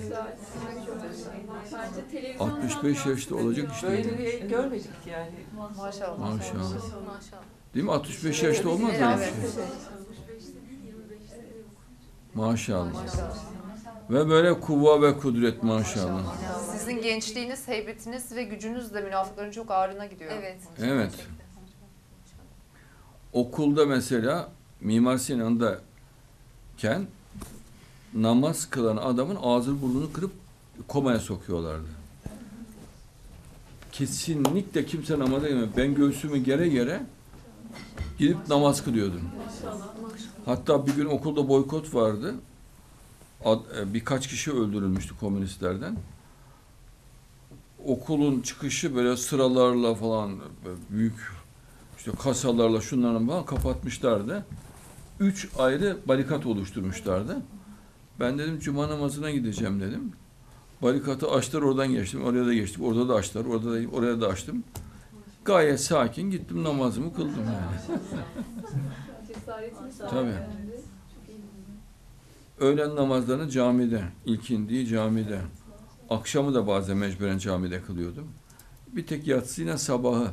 Bence televizyon 65 yaşta olacak işte. Böyle bir el görmedik yani. Maşallah. Maşallah. Maşallah. Değil mi? 65 yaşta olmaz öyle bir Evet. şey. Maşallah. Ve böyle kuvva ve kudret maşallah. Sizin gençliğiniz, heybetiniz ve gücünüz de münafıkların çok ağrına gidiyor. Evet. Evet. Okulda mesela Mimar Sinan'dayken namaz kılan adamın ağzını burnunu kırıp komaya sokuyorlardı. Kesinlikle kimse namaza girmiyor. Ben göğsümü gere gere gidip namaz kılıyordum. Hatta bir gün okulda boykot vardı. Birkaç kişi öldürülmüştü komünistlerden. Okulun çıkışı böyle sıralarla falan, büyük işte kasalarla şunlarla falan kapatmışlardı. 3 ayrı barikat oluşturmuşlardı. Ben dedim cuma namazına gideceğim dedim. Barikatı açtılar, oradan geçtim. Oraya da geçtim. Orada da açtılar. Oraya da açtım. Gayet sakin gittim, namazımı kıldım yani. cesaretiniz var. Tabii. Öğlen namazlarını camide, ilkindiği camide. Akşamı da bazen mecburen camide kılıyordum. Bir tek yatsıyla sabahı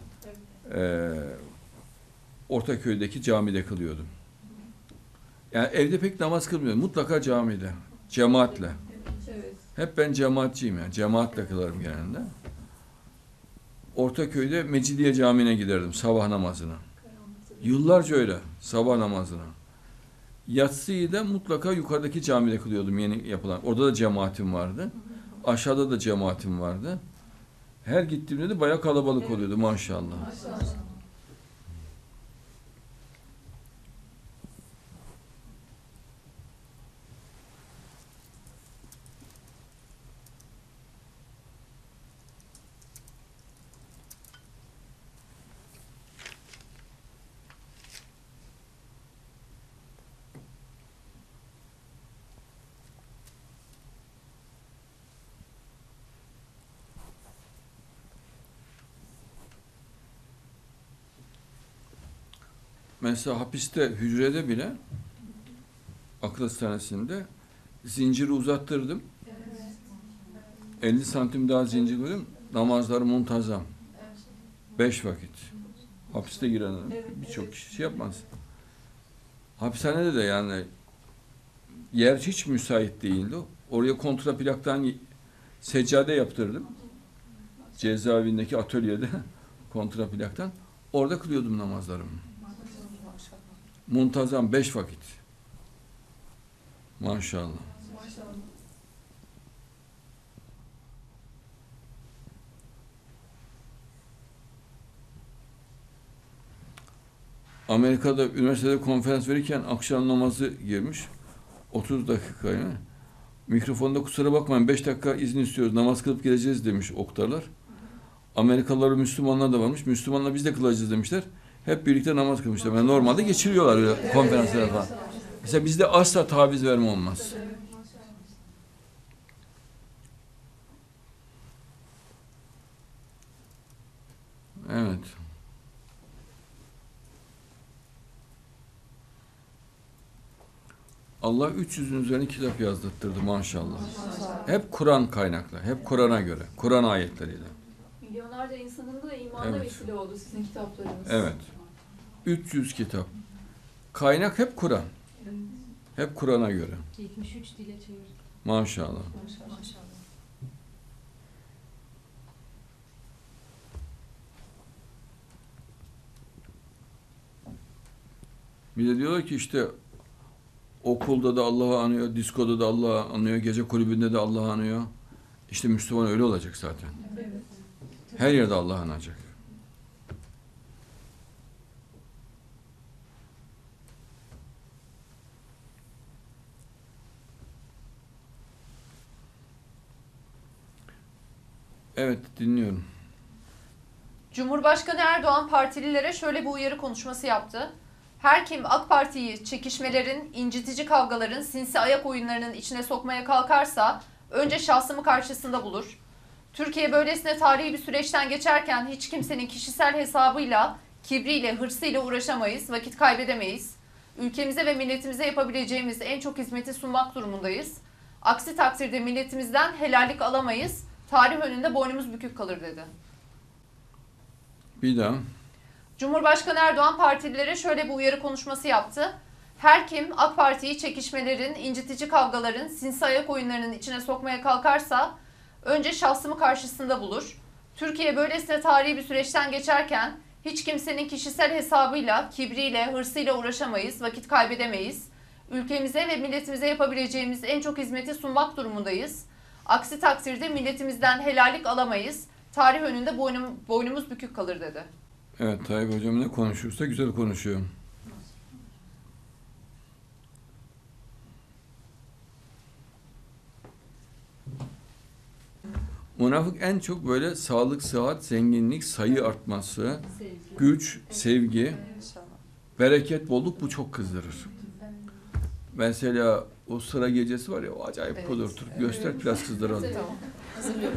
Ortaköy'deki camide kılıyordum. Yani evde pek namaz kılmıyordum. Mutlaka camide. Cemaatle. Evet. Hep ben cemaatçiyim yani. Cemaatle kılarım genelde. Ortaköy'de Mecidiye Camii'ne giderdim sabah namazına. Yıllarca öyle. Sabah namazına. Yatsıyı da mutlaka yukarıdaki camide kılıyordum, yeni yapılan. Orada da cemaatim vardı. Aşağıda da cemaatim vardı. Her gittiğimde de bayağı kalabalık oluyordu maşallah. Mesela hapiste, hücrede bile akıl hastanesinde zinciri uzattırdım. 50 santim daha zincir koydum. Namazları muntazam. 5 vakit. Hapiste giren birçok kişi şey yapmaz. Hapishanede de yani yer hiç müsait değildi. Oraya kontraplaktan seccade yaptırdım. Cezaevindeki atölyede kontraplaktan. Orada kılıyordum namazlarımı. Muntazam 5 vakit. Maşallah. Amerika'da üniversitede konferans verirken akşam namazı girmiş. 30 dakikaya. Mikrofonda kusura bakmayın 5 dakika izin istiyoruz. Namaz kılıp geleceğiz demiş oktarlar. Amerikalılar, Müslümanlar da varmış. Müslümanlar biz de kılacağız demişler. Hep birlikte namaz kılmışlar. Yani normalde geçiriyorlar öyle konferanslara falan. Mesela bizde asla taviz verme olmaz. Evet. Allah 300'ün üzerine kitap yazdırttırdı maşallah. Hep Kur'an kaynaklı, hep Kur'an'a göre, Kur'an ayetleriyle. Milyonlarca insanın da imanına Evet. vesile oldu sizin kitaplarınız. Evet. 300 kitap. Kaynak hep Kur'an. Hep Kur'an'a göre. 73 dile çevirdik. Maşallah. Maşallah. Bir de diyorlar ki işte okulda da Allah'ı anıyor, diskoda da Allah'ı anıyor, gece kulübünde de Allah'ı anıyor. İşte Müslüman öyle olacak zaten. Her yerde Allah'ı anacak. Evet, dinliyorum. Cumhurbaşkanı Erdoğan partililere şöyle bir uyarı konuşması yaptı. Her kim AK Parti'yi çekişmelerin, incitici kavgaların, sinsi ayak oyunlarının içine sokmaya kalkarsa önce şahsımı karşısında bulur. Türkiye böylesine tarihi bir süreçten geçerken hiç kimsenin kişisel hesabıyla, kibriyle, hırsıyla uğraşamayız, vakit kaybedemeyiz. Ülkemize ve milletimize yapabileceğimiz en çok hizmeti sunmak durumundayız. Aksi takdirde milletimizden helallik alamayız, tarih önünde boynumuz bükük kalır dedi. Bir daha. Cumhurbaşkanı Erdoğan partililere şöyle bir uyarı konuşması yaptı. Her kim AK Parti'yi çekişmelerin, incitici kavgaların, sinsi ayak oyunlarının içine sokmaya kalkarsa önce şahsımı karşısında bulur. Türkiye böylesine tarihi bir süreçten geçerken hiç kimsenin kişisel hesabıyla, kibriyle, hırsıyla uğraşamayız, vakit kaybedemeyiz. Ülkemize ve milletimize yapabileceğimiz en çok hizmeti sunmak durumundayız. Aksi takdirde milletimizden helallik alamayız. Tarih önünde boynumuz bükük kalır dedi. Evet, Tayyip Hocam ne konuşursa güzel konuşuyor. Münafık en çok böyle sağlık, sıhhat, zenginlik, sayı artması, Sevgi. güç, sevgi, bereket, bolluk bu çok kızdırır. Mesela o sıra gecesi var ya, o acayip kudurtur. Göster biraz kızdıralım. Tamam. Hazırlıyorum.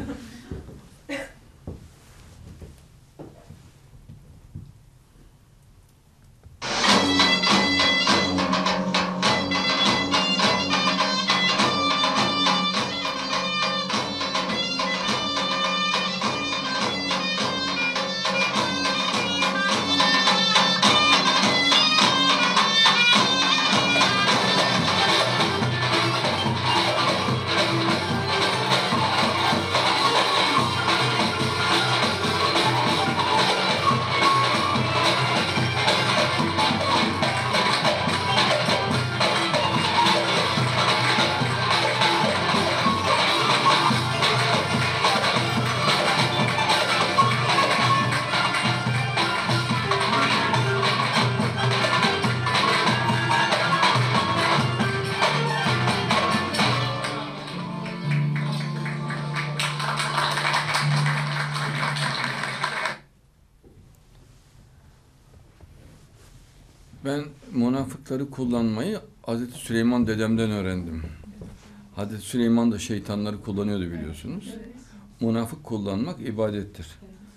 Ben münafıkları kullanmayı Hazreti Süleyman dedemden öğrendim. Hazreti Süleyman da şeytanları kullanıyordu biliyorsunuz. Münafık kullanmak ibadettir.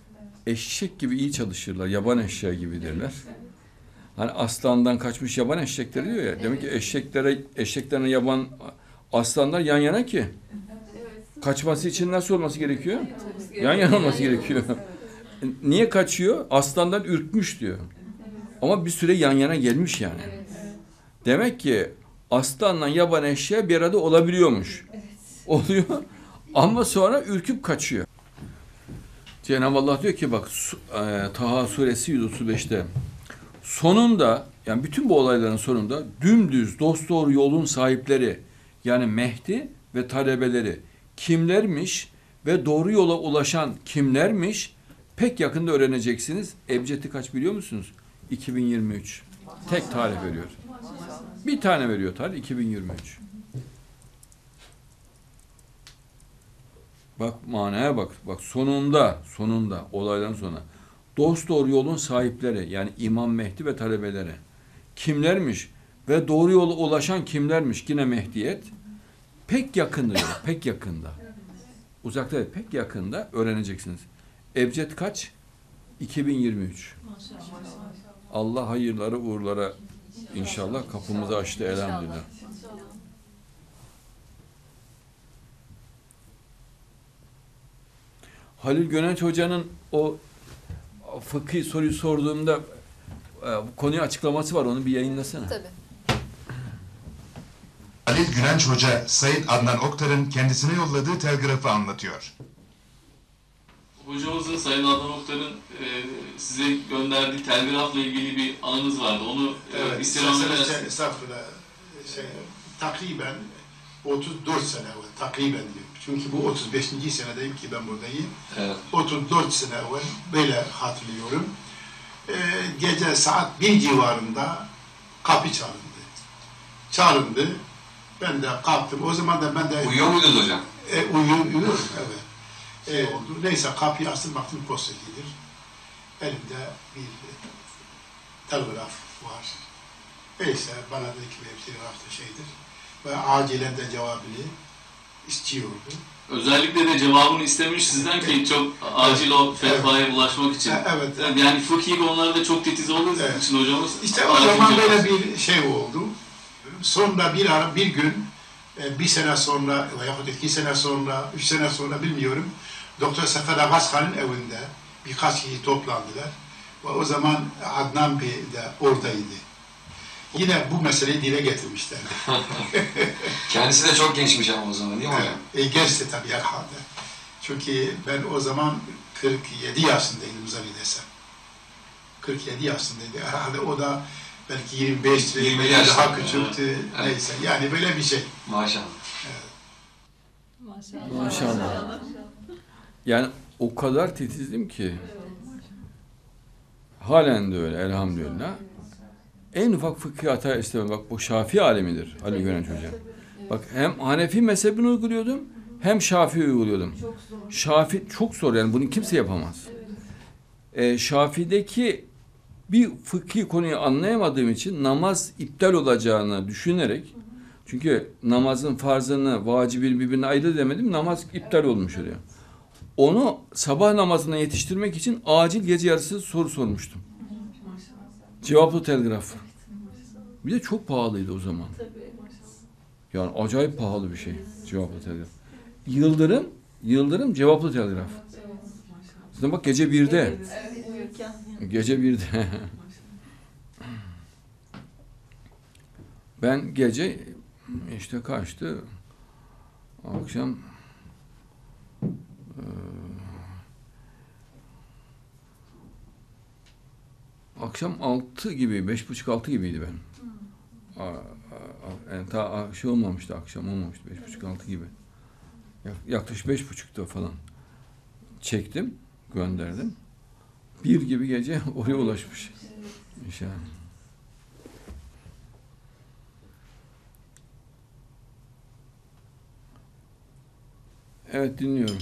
Eşek gibi iyi çalışırlar, yaban eşeği gibidirler. Hani aslandan kaçmış yaban eşekleri diyor ya. Demek ki eşeklerine yaban aslanlar yan yana ki. Kaçması için nasıl olması gerekiyor? Yan yana olması gerekiyor. Niye kaçıyor? Aslandan ürkmüş diyor. Ama bir süre yan yana gelmiş yani. Demek ki aslanla yaban eşeği bir arada olabiliyormuş. Oluyor ama sonra ürküp kaçıyor. Cenab-ı Allah diyor ki bak Taha suresi 135'te sonunda, yani bütün bu olayların sonunda dümdüz dosdoğru yolun sahipleri, yani Mehdi ve talebeleri kimlermiş ve doğru yola ulaşan kimlermiş pek yakında öğreneceksiniz. Ebcedi kaç biliyor musunuz? 2023. Tek tarih veriyor. Bir tane veriyor tarih 2023. Bak manaya bak. Bak sonunda olaydan sonra dosdoğru yolun sahipleri, yani İmam Mehdi ve talebeleri kimlermiş ve doğru yola ulaşan kimlermiş? Yine Mehdiyet. Pek yakında diyor. Pek yakında. Uzakta değil, pek yakında öğreneceksiniz. Ebced kaç? 2023. Allah hayırları uğurlara İnşallah kapımızı açtı elhamdülillah. Halil Gönenç Hoca'nın o fıkhi soruyu sorduğumda konuyu açıklaması var. Onu bir yayınlasana. Tabii. Halil Gönenç Hoca, Sayın Adnan Oktar'ın kendisine yolladığı telgrafı anlatıyor. Hocamızın, Sayın Adnan Oktar'ın size gönderdiği telgrafla ilgili bir anınız vardı. Onu istirham edersiniz. Estağfurullah. Takriben 34 sene evvel, takriben diyorum. Çünkü bu 35. senedeyim ki ben buradayım. Evet. 34 sene evvel böyle hatırlıyorum. Gece saat 1 civarında kapı çalındı. Ben de kalktım. O zaman da ben de... Uyuyor muydunuz hocam? Uyuyorum, evet. Oldu. Neyse kapıyı açtım, baktım postacıdır. Elimde bir telgraf var. Neyse bana dedi ki bir telgrafta şeydir. Ve acilen de cevabını istiyordu. Özellikle de cevabını istemiş sizden ki çok acil o fetvaya ulaşmak için. Evet. Yani fıkhi konularda çok titiz olduğu için hocamız... İşte o zaman böyle bir şey oldu. Sonra bir gün, bir sene sonra veyahut 2 sene sonra, 3 sene sonra bilmiyorum, Doktor Sefer Abbaskan'ın evinde birkaç kişi toplandılar. Ve o zaman Adnan Bey de oradaydı. Yine bu meseleyi dile getirmişlerdi. Kendisi de çok gençmiş ama o zaman değil mi hocam? Gençti tabii herhalde. Çünkü ben o zaman 47 yaşındaydım zannedersem. 47 yaşındaydı. Herhalde o da belki 25 daha küçüktü. Evet. Neyse yani böyle bir şey. Maşallah. Evet. Maşallah. Yani o kadar titizdim ki halen de öyle elhamdülillah. En ufak fıkhi hata istemem. Bak bu Şafii alemidir Halil Gönenç Hoca. Bak hem Hanefi mezhebini uyguluyordum hem Şafii uyguluyordum. Şafii çok zor yani bunu kimse yapamaz. Şafii'deki bir fıkhi konuyu anlayamadığım için namaz iptal olacağını düşünerek, çünkü namazın farzını, vacibini birbirine ayrı demedim, namaz iptal olmuş oluyor. Onu sabah namazına yetiştirmek için acil gece yarısı soru sormuştum. Cevaplı telgraf. Bir de çok pahalıydı o zaman. Yani acayip pahalı bir şey cevaplı telgraf. Yıldırım cevaplı telgraf. Zaten bak gece 1'de. Gece 1'de. Ben gece işte kaçtı? Akşam akşam 6 gibi, 5.30-6 gibiydi ben. Yani ta şey olmamıştı, akşam olmamıştı, 5.30-6 gibi. Yaklaşık 5.30'da falan çektim, gönderdim. 1 gibi gece oraya ulaşmış. İnşallah. Evet, dinliyorum.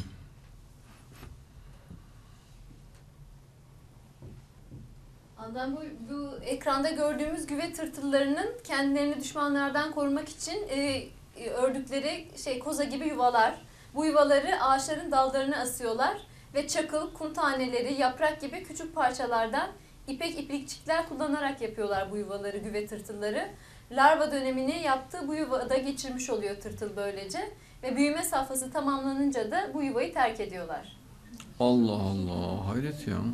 Adnan, bu ekranda gördüğümüz güve tırtıllarının kendilerini düşmanlardan korumak için ördükleri koza gibi yuvalar. Bu yuvaları ağaçların dallarına asıyorlar ve çakıl, kum taneleri, yaprak gibi küçük parçalardan iplikçikler kullanarak yapıyorlar bu yuvaları, güve tırtılları. Larva dönemini yaptığı bu yuvada geçirmiş oluyor tırtıl böylece ve büyüme safhası tamamlanınca da bu yuvayı terk ediyorlar. Allah Allah, hayret ya.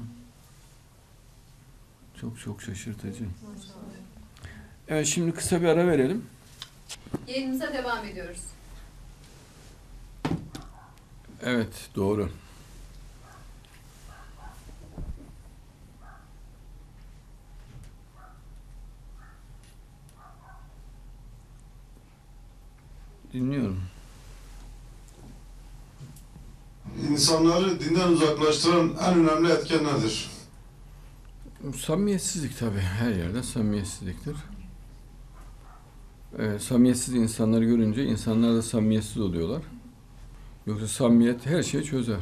Çok şaşırtıcı. Evet, şimdi kısa bir ara verelim. Yayınımıza devam ediyoruz. Evet, doğru. Dinliyorum. İnsanları dinden uzaklaştıran en önemli etken nedir? Samimiyetsizlik tabii. Her yerde samimiyetsizliktir. Samimiyetsiz insanları görünce insanlar da samimiyetsiz oluyorlar. Yoksa samimiyet her şeyi çözer.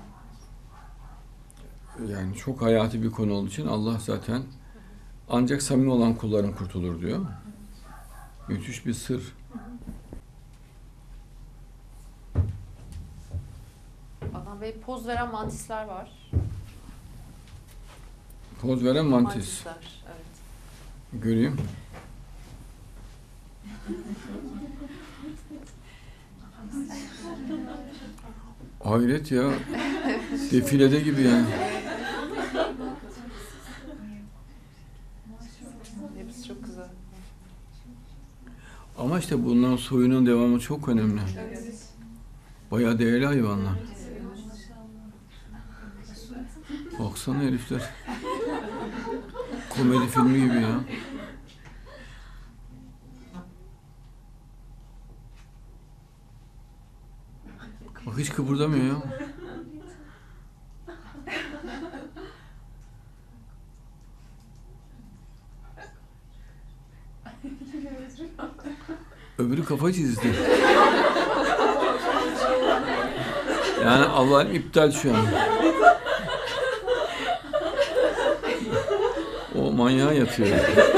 Yani çok hayati bir konu olduğu için Allah zaten ancak samimi olan kullarım kurtulur diyor. Müthiş bir sır. Adnan Bey, poz veren mantisler var. Poz veren mantis. Mantisler, evet. Göreyim. Hayret ya. Defilede gibi yani. Hepsi çok güzel. Ama işte bundan soyunun devamı çok önemli. Bayağı değerli hayvanlar. Baksana herifler. Komedi filmi gibi ya. Bak hiç kıpırdamıyor ya. Öbürü kafa çizdi. Yani Allah'ım iptal şu an. O manyağa yatıyor.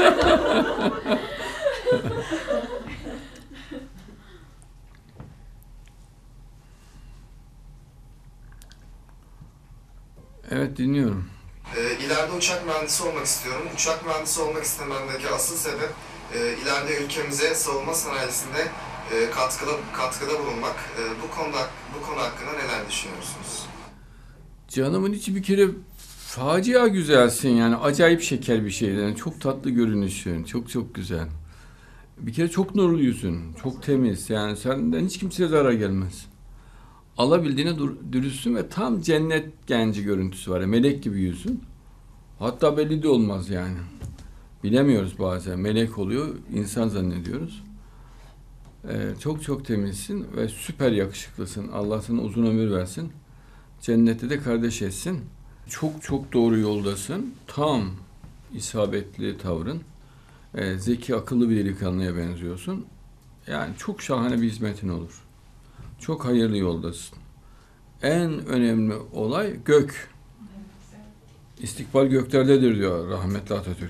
Evet, dinliyorum. İleride uçak mühendisi olmak istiyorum. Uçak mühendisi olmak istememdeki asıl sebep ileride ülkemize savunma sanayisinde katkıda bulunmak. Bu konu hakkında neler düşünüyorsunuz? Canımın içi bir kere facia güzelsin yani. Acayip şeker bir şey. Yani çok tatlı görünüşün. Çok çok güzel. Bir kere çok nurlu yüzün. Çok temiz. Yani senden hiç kimseye zarar gelmez. Alabildiğine dürüstsün ve tam cennet genci görüntüsü var. Melek gibi yüzün. Hatta belli de olmaz yani. Bilemiyoruz bazen. Melek oluyor, insan zannediyoruz. Çok çok temizsin ve süper yakışıklısın. Allah sana uzun ömür versin. Cennette de kardeş etsin. Çok çok doğru yoldasın. Tam isabetli tavrın. Zeki, akıllı bir delikanlıya benziyorsun. Yani çok şahane bir hizmetin olur. Çok hayırlı yoldasın. En önemli olay gök. İstikbal göklerdedir diyor rahmetli Atatürk.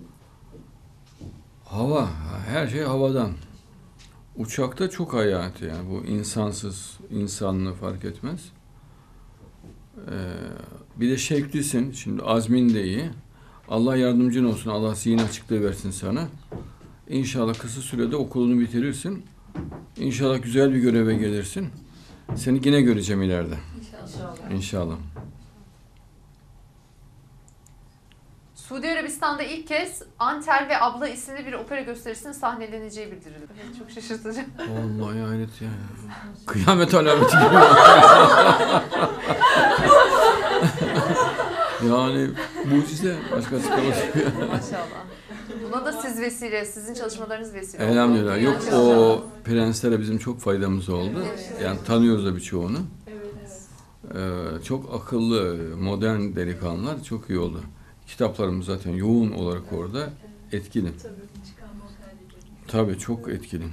Hava, her şey havadan. Uçakta çok hayati yani bu insansız, insanlı fark etmez. Bir de şevklisin, şimdi azmin de iyi. Allah yardımcın olsun, Allah zihin açıklığı versin sana. İnşallah kısa sürede okulunu bitirirsin. İnşallah güzel bir göreve gelirsin. Seni yine göreceğim ileride. İnşallah. İnşallah. Suudi Arabistan'da ilk kez Antel ve Abla isimli bir opera gösterisinin sahneleneceği bildirildi. Çok şaşırtıcı. Vallahi hayret yani. Kıyamet alameti gibi. Yani mucize. Başka açıklaması. Maşallah. Buna da siz vesile, sizin çalışmalarınız vesile. Elhamdülillah. Yok, o prenslere bizim çok faydamız oldu. Yani tanıyoruz da birçoğunu. Çok akıllı, modern delikanlılar, çok iyi oldu. Kitaplarımız zaten yoğun olarak orada etkili. Tabii çok etkili.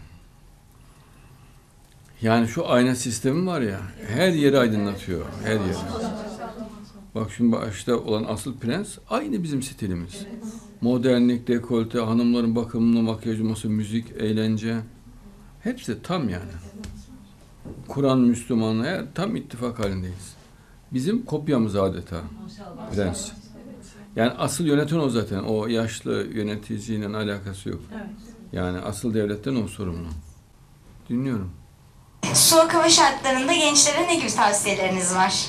Yani şu ayna sistemi var ya, her yeri aydınlatıyor, her yeri. Bak şimdi başta olan asıl prens aynı bizim stilimiz. Modernlik, dekolte, hanımların bakımlı makyaj olması, müzik, eğlence. Hepsi tam yani. Kur'an, Müslümanlığa tam ittifak halindeyiz. Bizim kopyamız adeta. Prens. Yani asıl yöneten o zaten. O yaşlı yöneticiyle alakası yok. Yani asıl devletten o sorumlu. Dinliyorum. Soğuk hava şartlarında gençlere ne gibi tavsiyeleriniz var?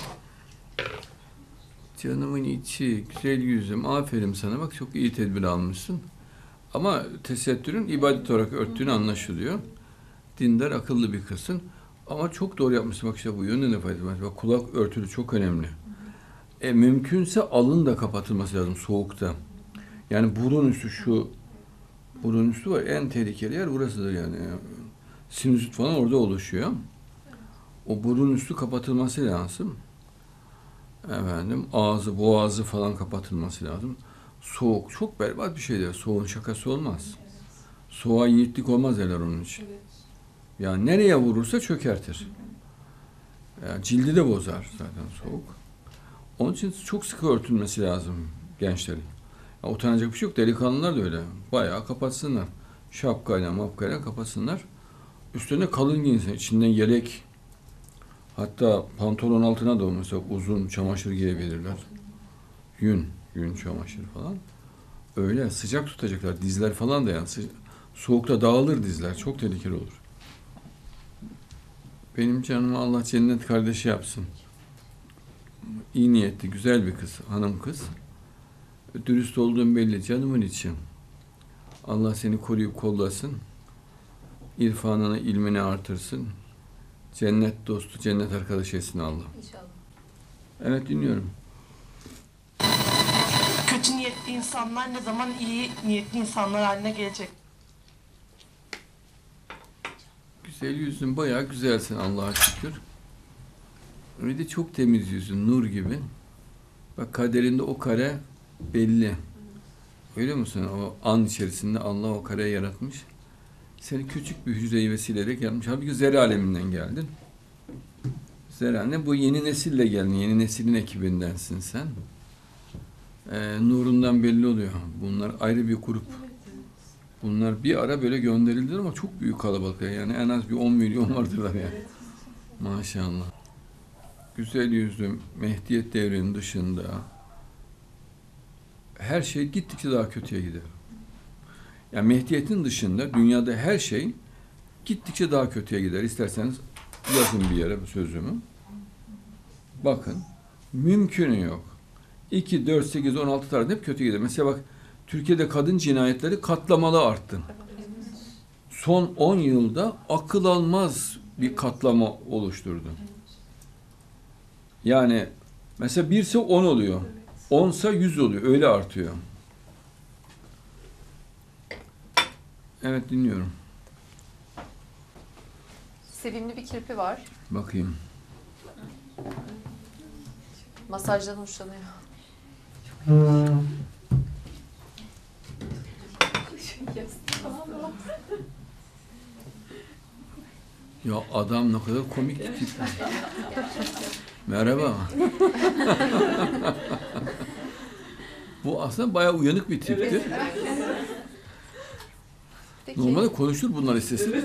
Canımın içi, güzel yüzüm, aferin sana. Bak çok iyi tedbir almışsın. Ama tesettürün ibadet olarak örttüğün anlaşılıyor. Dindar, akıllı bir kızsın. Ama çok doğru yapmışsın. Bak işte bu yönde ne fayda var. Bak kulak örtülü çok önemli. Mümkünse alın da kapatılması lazım soğukta. Yani burun üstü burun üstü var. En tehlikeli yer burasıdır yani. Sinüzit falan orada oluşuyor. O burun üstü kapatılması lazım. Efendim ağzı, boğazı falan kapatılması lazım. Soğuk çok berbat bir şeydir. Soğuğun şakası olmaz. Soğuğa yiğitlik olmaz derler onun için. Yani nereye vurursa çökertir. Yani cildi de bozar zaten soğuk. Onun için çok sıkı örtülmesi lazım gençlerin. Yani utanacak bir şey yok. Delikanlılar da öyle. Bayağı kapatsınlar. Şapkayla, mapkayla kapatsınlar. Üstüne kalın giyinsin. İçinden yelek. Hatta pantolon altına da mesela uzun çamaşır giyebilirler. Yün çamaşır falan. Öyle sıcak tutacaklar. Dizler falan da yani Soğukta dağılır dizler. Çok tehlikeli olur. Benim canıma Allah cennet kardeşi yapsın. İyi niyetli, güzel bir kız, hanım kız. Dürüst olduğum belli, canımın için. Allah seni koruyup kollasın. İrfanını, ilmini artırsın. Cennet dostu, cennet arkadaşı etsin Allah. İnşallah. Evet, dinliyorum. Kötü niyetli insanlar ne zaman iyi niyetli insanlar haline gelecek? Güzel yüzün, bayağı güzelsin Allah'a şükür. Bir de çok temiz yüzün, nur gibi. Bak kaderinde o kare belli. Öyle musun? O an içerisinde Allah o kareyi yaratmış. Seni küçük bir hücreyi vesilerek yapmış. Halbuki zerre aleminden geldin. Zerre bu yeni nesille geldin. Yeni neslin ekibindensin sen. Nurundan belli oluyor. Bunlar ayrı bir grup. Bunlar bir ara böyle gönderildiler ama çok büyük kalabalık. Yani en az bir 10 milyon vardırlar yani. Maşallah. Güzel yüzlüm, Mehdiyet devrinin dışında her şey gittikçe daha kötüye gider. Yani Mehdiyet'in dışında dünyada her şey gittikçe daha kötüye gider. İsterseniz yazın bir yere bu sözümü. Bakın, mümkünü yok. 2, 4, 8, 16 tarafında hep kötü gider. Mesela bak, Türkiye'de kadın cinayetleri katlamalı arttı. Son 10 yılda akıl almaz bir katlama oluşturdu. Yani mesela 1 ise 10 oluyor. 10 ise 100 oluyor. Öyle artıyor. Evet, dinliyorum. Sevimli bir kirpi var. Bakayım. Masajdan hoşlanıyor. Ya adam ne kadar komik bir tip. Merhaba. Bu aslında bayağı uyanık bir tipti. Normalde konuşur bunlar istesi.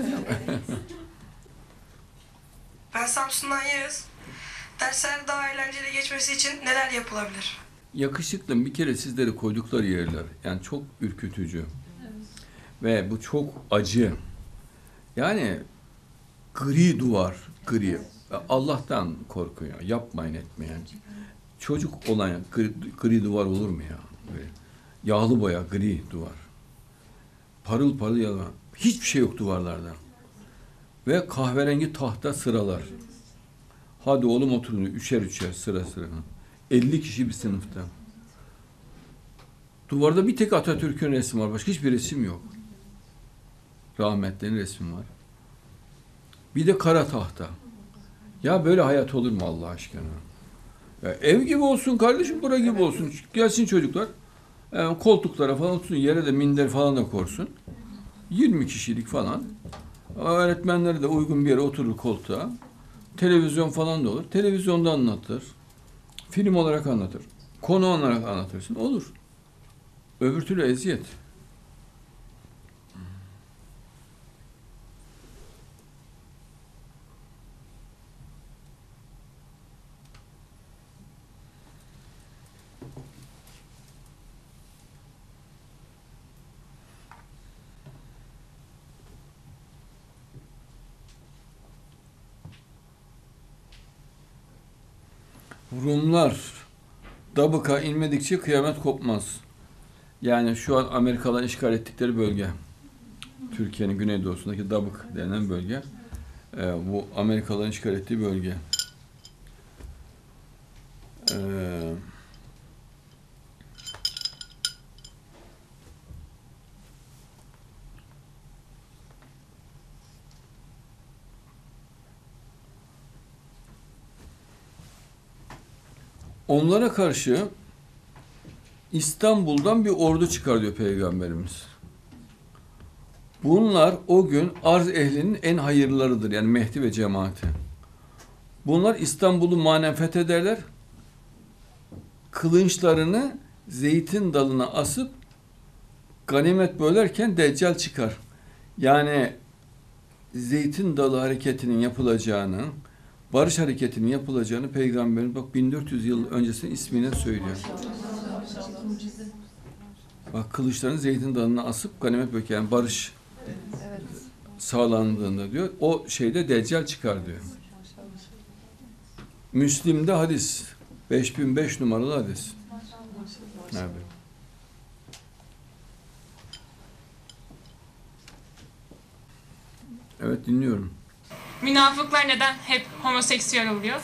Ben Samsun'dan Yağız. Dersler daha eğlenceli geçmesi için neler yapılabilir? Yakışıklı bir kere sizleri koydukları yerler. Yani çok ürkütücü. Ve bu çok acı. Yani gri duvar, gri. Allah'tan korkuyor. Yapmayın, etmeyin. Çocuk olan gri duvar olur mu ya? Böyle yağlı boya, gri duvar. Parıl parıl yağlı. Hiçbir şey yok duvarlarda. Ve kahverengi tahta sıralar. Hadi oğlum oturun. Üçer üçer sıra sıra. 50 kişi bir sınıfta. Duvarda bir tek Atatürk'ün resmi var. Başka hiçbir resim yok. Rahmetli'nin resmi var. Bir de kara tahta. Ya böyle hayat olur mu Allah aşkına? Ya ev gibi olsun kardeşim, bura gibi olsun. Gelsin çocuklar. Yani koltuklara falan otursun. Yere de minder falan da korsun. 20 kişilik falan. Öğretmenleri de uygun bir yere oturur koltuğa. Televizyon falan da olur. Televizyonda anlatır. Film olarak anlatır. Konu olarak anlatırsın. Olur. Öbür türlü eziyet. Rumlar Dabık'a inmedikçe kıyamet kopmaz. Yani şu an Amerikalıların işgal ettikleri bölge. Türkiye'nin güneydoğusundaki Dabık denen bölge. Bu Amerikalıların işgal ettiği bölge. Onlara karşı İstanbul'dan bir ordu çıkar diyor Peygamberimiz. Bunlar o gün arz ehlinin en hayırlılarıdır. Yani Mehdi ve cemaati. Bunlar İstanbul'u manen fethederler. Kılınçlarını zeytin dalına asıp ganimet bölerken Deccal çıkar. Yani zeytin dalı hareketinin yapılacağını, barış hareketinin yapılacağını Peygamberimiz bak 1400 yıl öncesinin ismine söylüyor. Bak kılıçlarını zeytin dalına asıp ganimet bölürken yani barış sağlandığında diyor, o şeyde Deccal çıkar diyor. Müslim'de hadis. 5005 numaralı hadis. Evet. Evet, dinliyorum. Münafıklar neden hep homoseksüel oluyor?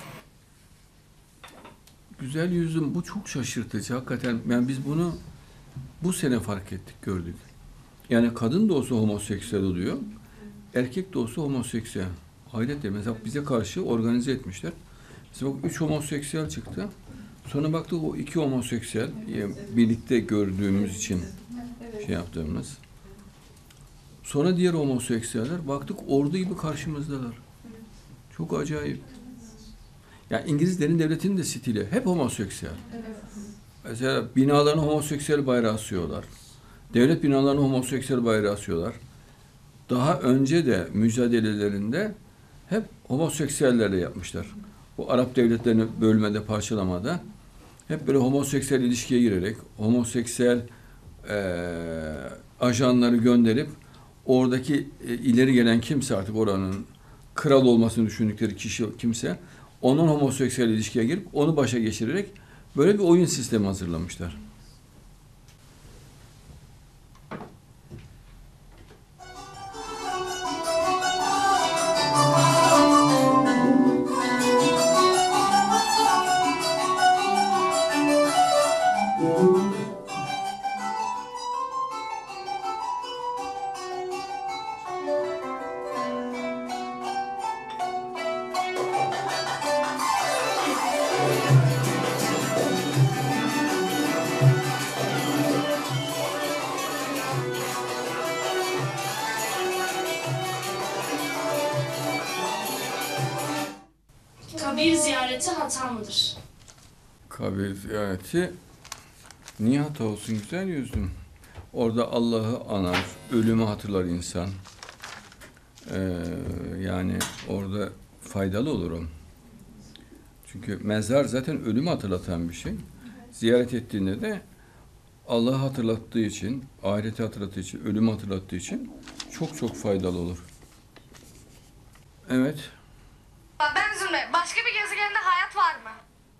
Güzel yüzüm, bu çok şaşırtıcı hakikaten. Yani biz bunu bu sene fark ettik, gördük. Yani kadın da olsa homoseksüel oluyor, erkek de olsa homoseksüel. Hayret değil. Mesela bize karşı organize etmişler. Mesela bak 3 homoseksüel çıktı. Sonra baktık o 2 homoseksüel birlikte gördüğümüz için şey yaptığımız. Sonra diğer homoseksüeller baktık ordu gibi karşımızdalar. Çok acayip. Yani İngilizlerin devletinin de stili hep homoseksüel. Mesela binalarına homoseksüel bayrağı asıyorlar. Devlet binalarına homoseksüel bayrağı asıyorlar. Daha önce de mücadelelerinde hep homoseksüellerle yapmışlar. Bu Arap devletlerini bölmede, parçalamada hep böyle homoseksüel ilişkiye girerek, homoseksüel ajanları gönderip oradaki ileri gelen kimse, artık oranın kral olmasını düşündükleri kişi kimse, onun homoseksüel ilişkiye girip onu başa geçirerek böyle bir oyun sistemi hazırlamışlar. Kabir ziyareti hata mıdır? Kabir ziyareti niye hata olsun güzel yüzüm? Orada Allah'ı anar, ölümü hatırlar insan. Yani orada faydalı olur o. Çünkü mezar zaten ölümü hatırlatan bir şey. Ziyaret ettiğinde de Allah'ı hatırlattığı için, ahireti hatırlattığı için, ölümü hatırlattığı için çok çok faydalı olur. Evet. Ben Zümre. Başka bir gezegende hayat var mı?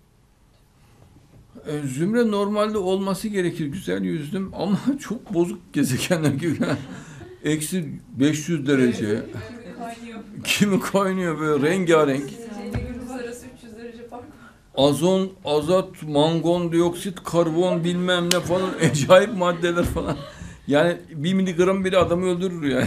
Zümre normalde olması gerekir güzel yüzlüm ama çok bozuk gezegenler gibi. Eksi 500 derece. Kimi kaynıyor böyle rengarenk. Azon, azot, mangon, dioksit, karbon bilmem ne falan acayip maddeler falan. Yani 1 miligram bile adamı öldürür yani.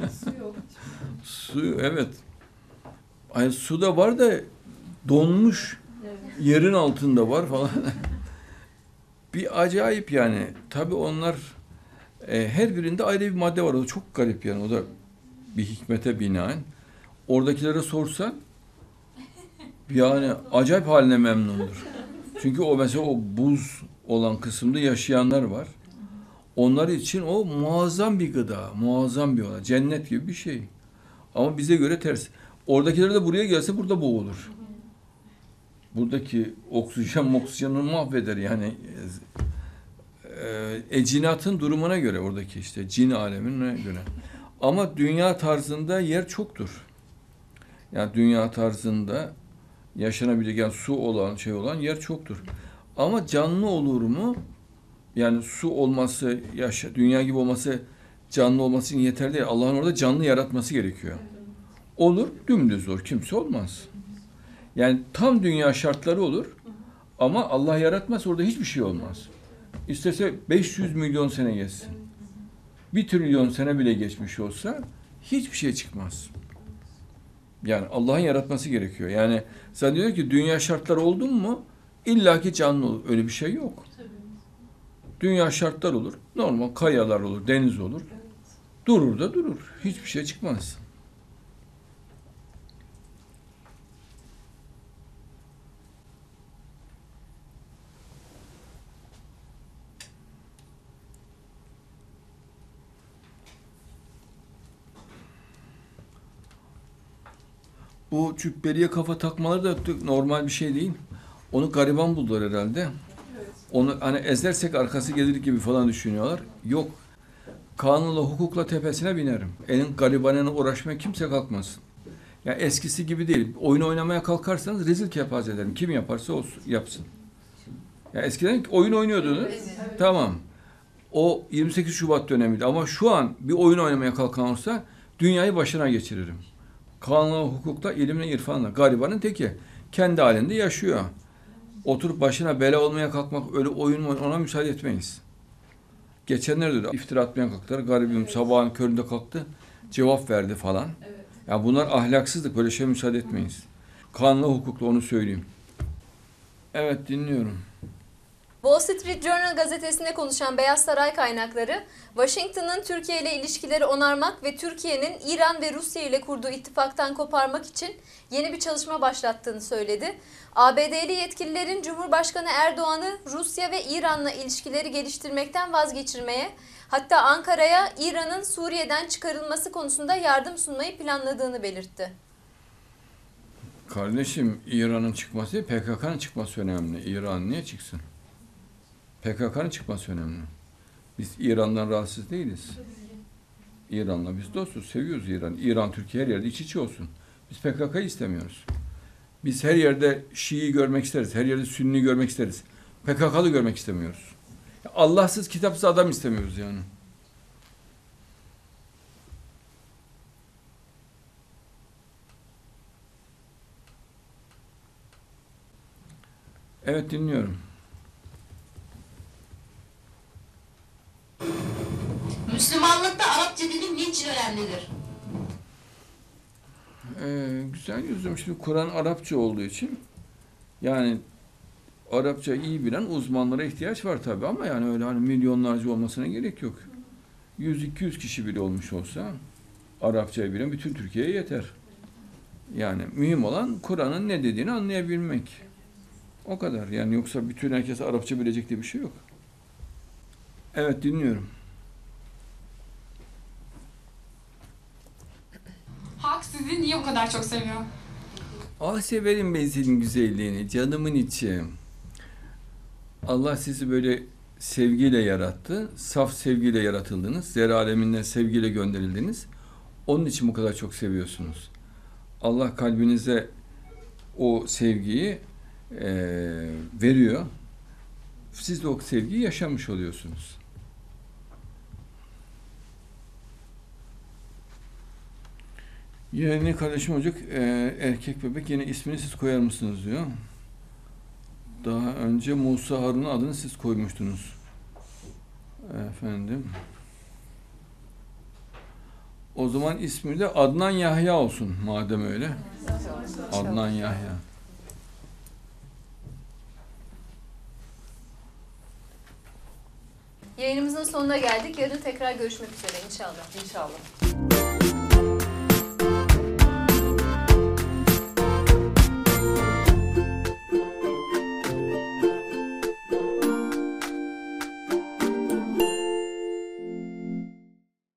Su evet. Yani su da var da donmuş. Yerin altında var falan. Bir acayip yani. Tabii onlar her birinde ayrı bir madde var. O da çok garip yani. O da bir hikmete binaen. Oradakilere sorsan yani acayip haline memnundur. Çünkü o mesela o buz olan kısımda yaşayanlar var. Onlar için o muazzam bir gıda, muazzam bir olay. Cennet gibi bir şey. Ama bize göre ters. Oradakiler de buraya gelse burada boğulur. Buradaki oksijeni mahveder yani. Cinatın durumuna göre oradaki işte cin alemine göre. Ama dünya tarzında yer çoktur. Yani dünya tarzında yaşanabilecek yani su olan şey olan yer çoktur. Ama canlı olur mu? Yani su olması, dünya gibi olması, canlı olması için yeterli değil. Allah'ın orada canlı yaratması gerekiyor. Olur, dümdüz olur. Kimse olmaz. Yani tam dünya şartları olur ama Allah yaratmaz, orada hiçbir şey olmaz. İstese 500 milyon sene geçsin. 1 trilyon sene bile geçmiş olsa hiçbir şey çıkmaz. Yani Allah'ın yaratması gerekiyor. Yani zannediyor ki dünya şartları oldu mu illaki canlı olur. Öyle bir şey yok. Dünya şartlar olur. Normal kayalar olur, deniz olur. Durur da durur. Hiçbir şey çıkmaz. Bu cübbeliye kafa takmaları da normal bir şey değil. Onu gariban buldular herhalde. Onu hani ezersek arkası gelir gibi falan düşünüyorlar. Yok. kanunla, hukukla tepesine binerim. Elin garibanına uğraşmaya kimse kalkmasın. Ya eskisi gibi değil. Oyun oynamaya kalkarsanız rezil kepaze ederim. Kim yaparsa olsun, yapsın. Ya eskiden oyun oynuyordunuz. Tamam. O 28 Şubat dönemiydi. Ama şu an bir oyun oynamaya kalkan olsa dünyayı başına geçiririm. Kanunla, hukukla, ilimle, irfanla. Garibanın teki. Kendi halinde yaşıyor. Oturup başına bela olmaya kalkmak, öyle oyun ona müsaade etmeyiz. Geçenlerde de iftira atmaya kalktılar. Garibim sabahın köründe kalktı. Cevap verdi falan. Ya bunlar ahlaksızlık. Böyle şey müsaade etmeyiz. Kanunla, hukukla, onu söyleyeyim. Evet, dinliyorum. Wall Street Journal gazetesinde konuşan Beyaz Saray kaynakları, Washington'ın Türkiye ile ilişkileri onarmak ve Türkiye'nin İran ve Rusya ile kurduğu ittifaktan koparmak için yeni bir çalışma başlattığını söyledi. ABD'li yetkililerin Cumhurbaşkanı Erdoğan'ı Rusya ve İran'la ilişkileri geliştirmekten vazgeçirmeye, hatta Ankara'ya İran'ın Suriye'den çıkarılması konusunda yardım sunmayı planladığını belirtti. Kardeşim, İran'ın çıkması, PKK'nın çıkması önemli. İran niye çıksın? PKK'nın çıkması önemli. Biz İran'dan rahatsız değiliz. İran'la biz dostuz, seviyoruz İran. İran, Türkiye her yerde iç içe olsun. Biz PKK'yı istemiyoruz. Biz her yerde Şii'yi görmek isteriz, her yerde Sünni görmek isteriz. PKK'lı görmek istemiyoruz. Allahsız, kitapsız adam istemiyoruz yani. Evet, dinliyorum. Müslümanlıkta Arapça dili niçin önemlidir? Güzel yüzüm. Şimdi Kur'an Arapça olduğu için yani Arapça iyi bilen uzmanlara ihtiyaç var tabii ama yani öyle hani milyonlarca olmasına gerek yok. 100-200 kişi bile olmuş olsa Arapçayı bilen bütün Türkiye'ye yeter. Yani mühim olan Kur'an'ın ne dediğini anlayabilmek. O kadar. Yani yoksa bütün herkes Arapça bilecek diye bir şey yok. Evet, dinliyorum. Halk sizi niye o kadar çok seviyor? Ah, severim ben senin güzelliğini, canımın içi. Allah sizi böyle sevgiyle yarattı. Saf sevgiyle yaratıldınız. Zer aleminden sevgiyle gönderildiniz. Onun için bu kadar çok seviyorsunuz. Allah kalbinize o sevgiyi veriyor. Siz de o sevgiyi yaşamış oluyorsunuz. Yine kardeşim çocuk erkek bebek, yine ismini siz koyar mısınız diyor. Daha önce Musa Harun'un adını siz koymuştunuz. Efendim. O zaman ismi de Adnan Yahya olsun madem öyle. Adnan Yahya. Yayınımızın sonuna geldik. Yarın tekrar görüşmek üzere inşallah. İnşallah.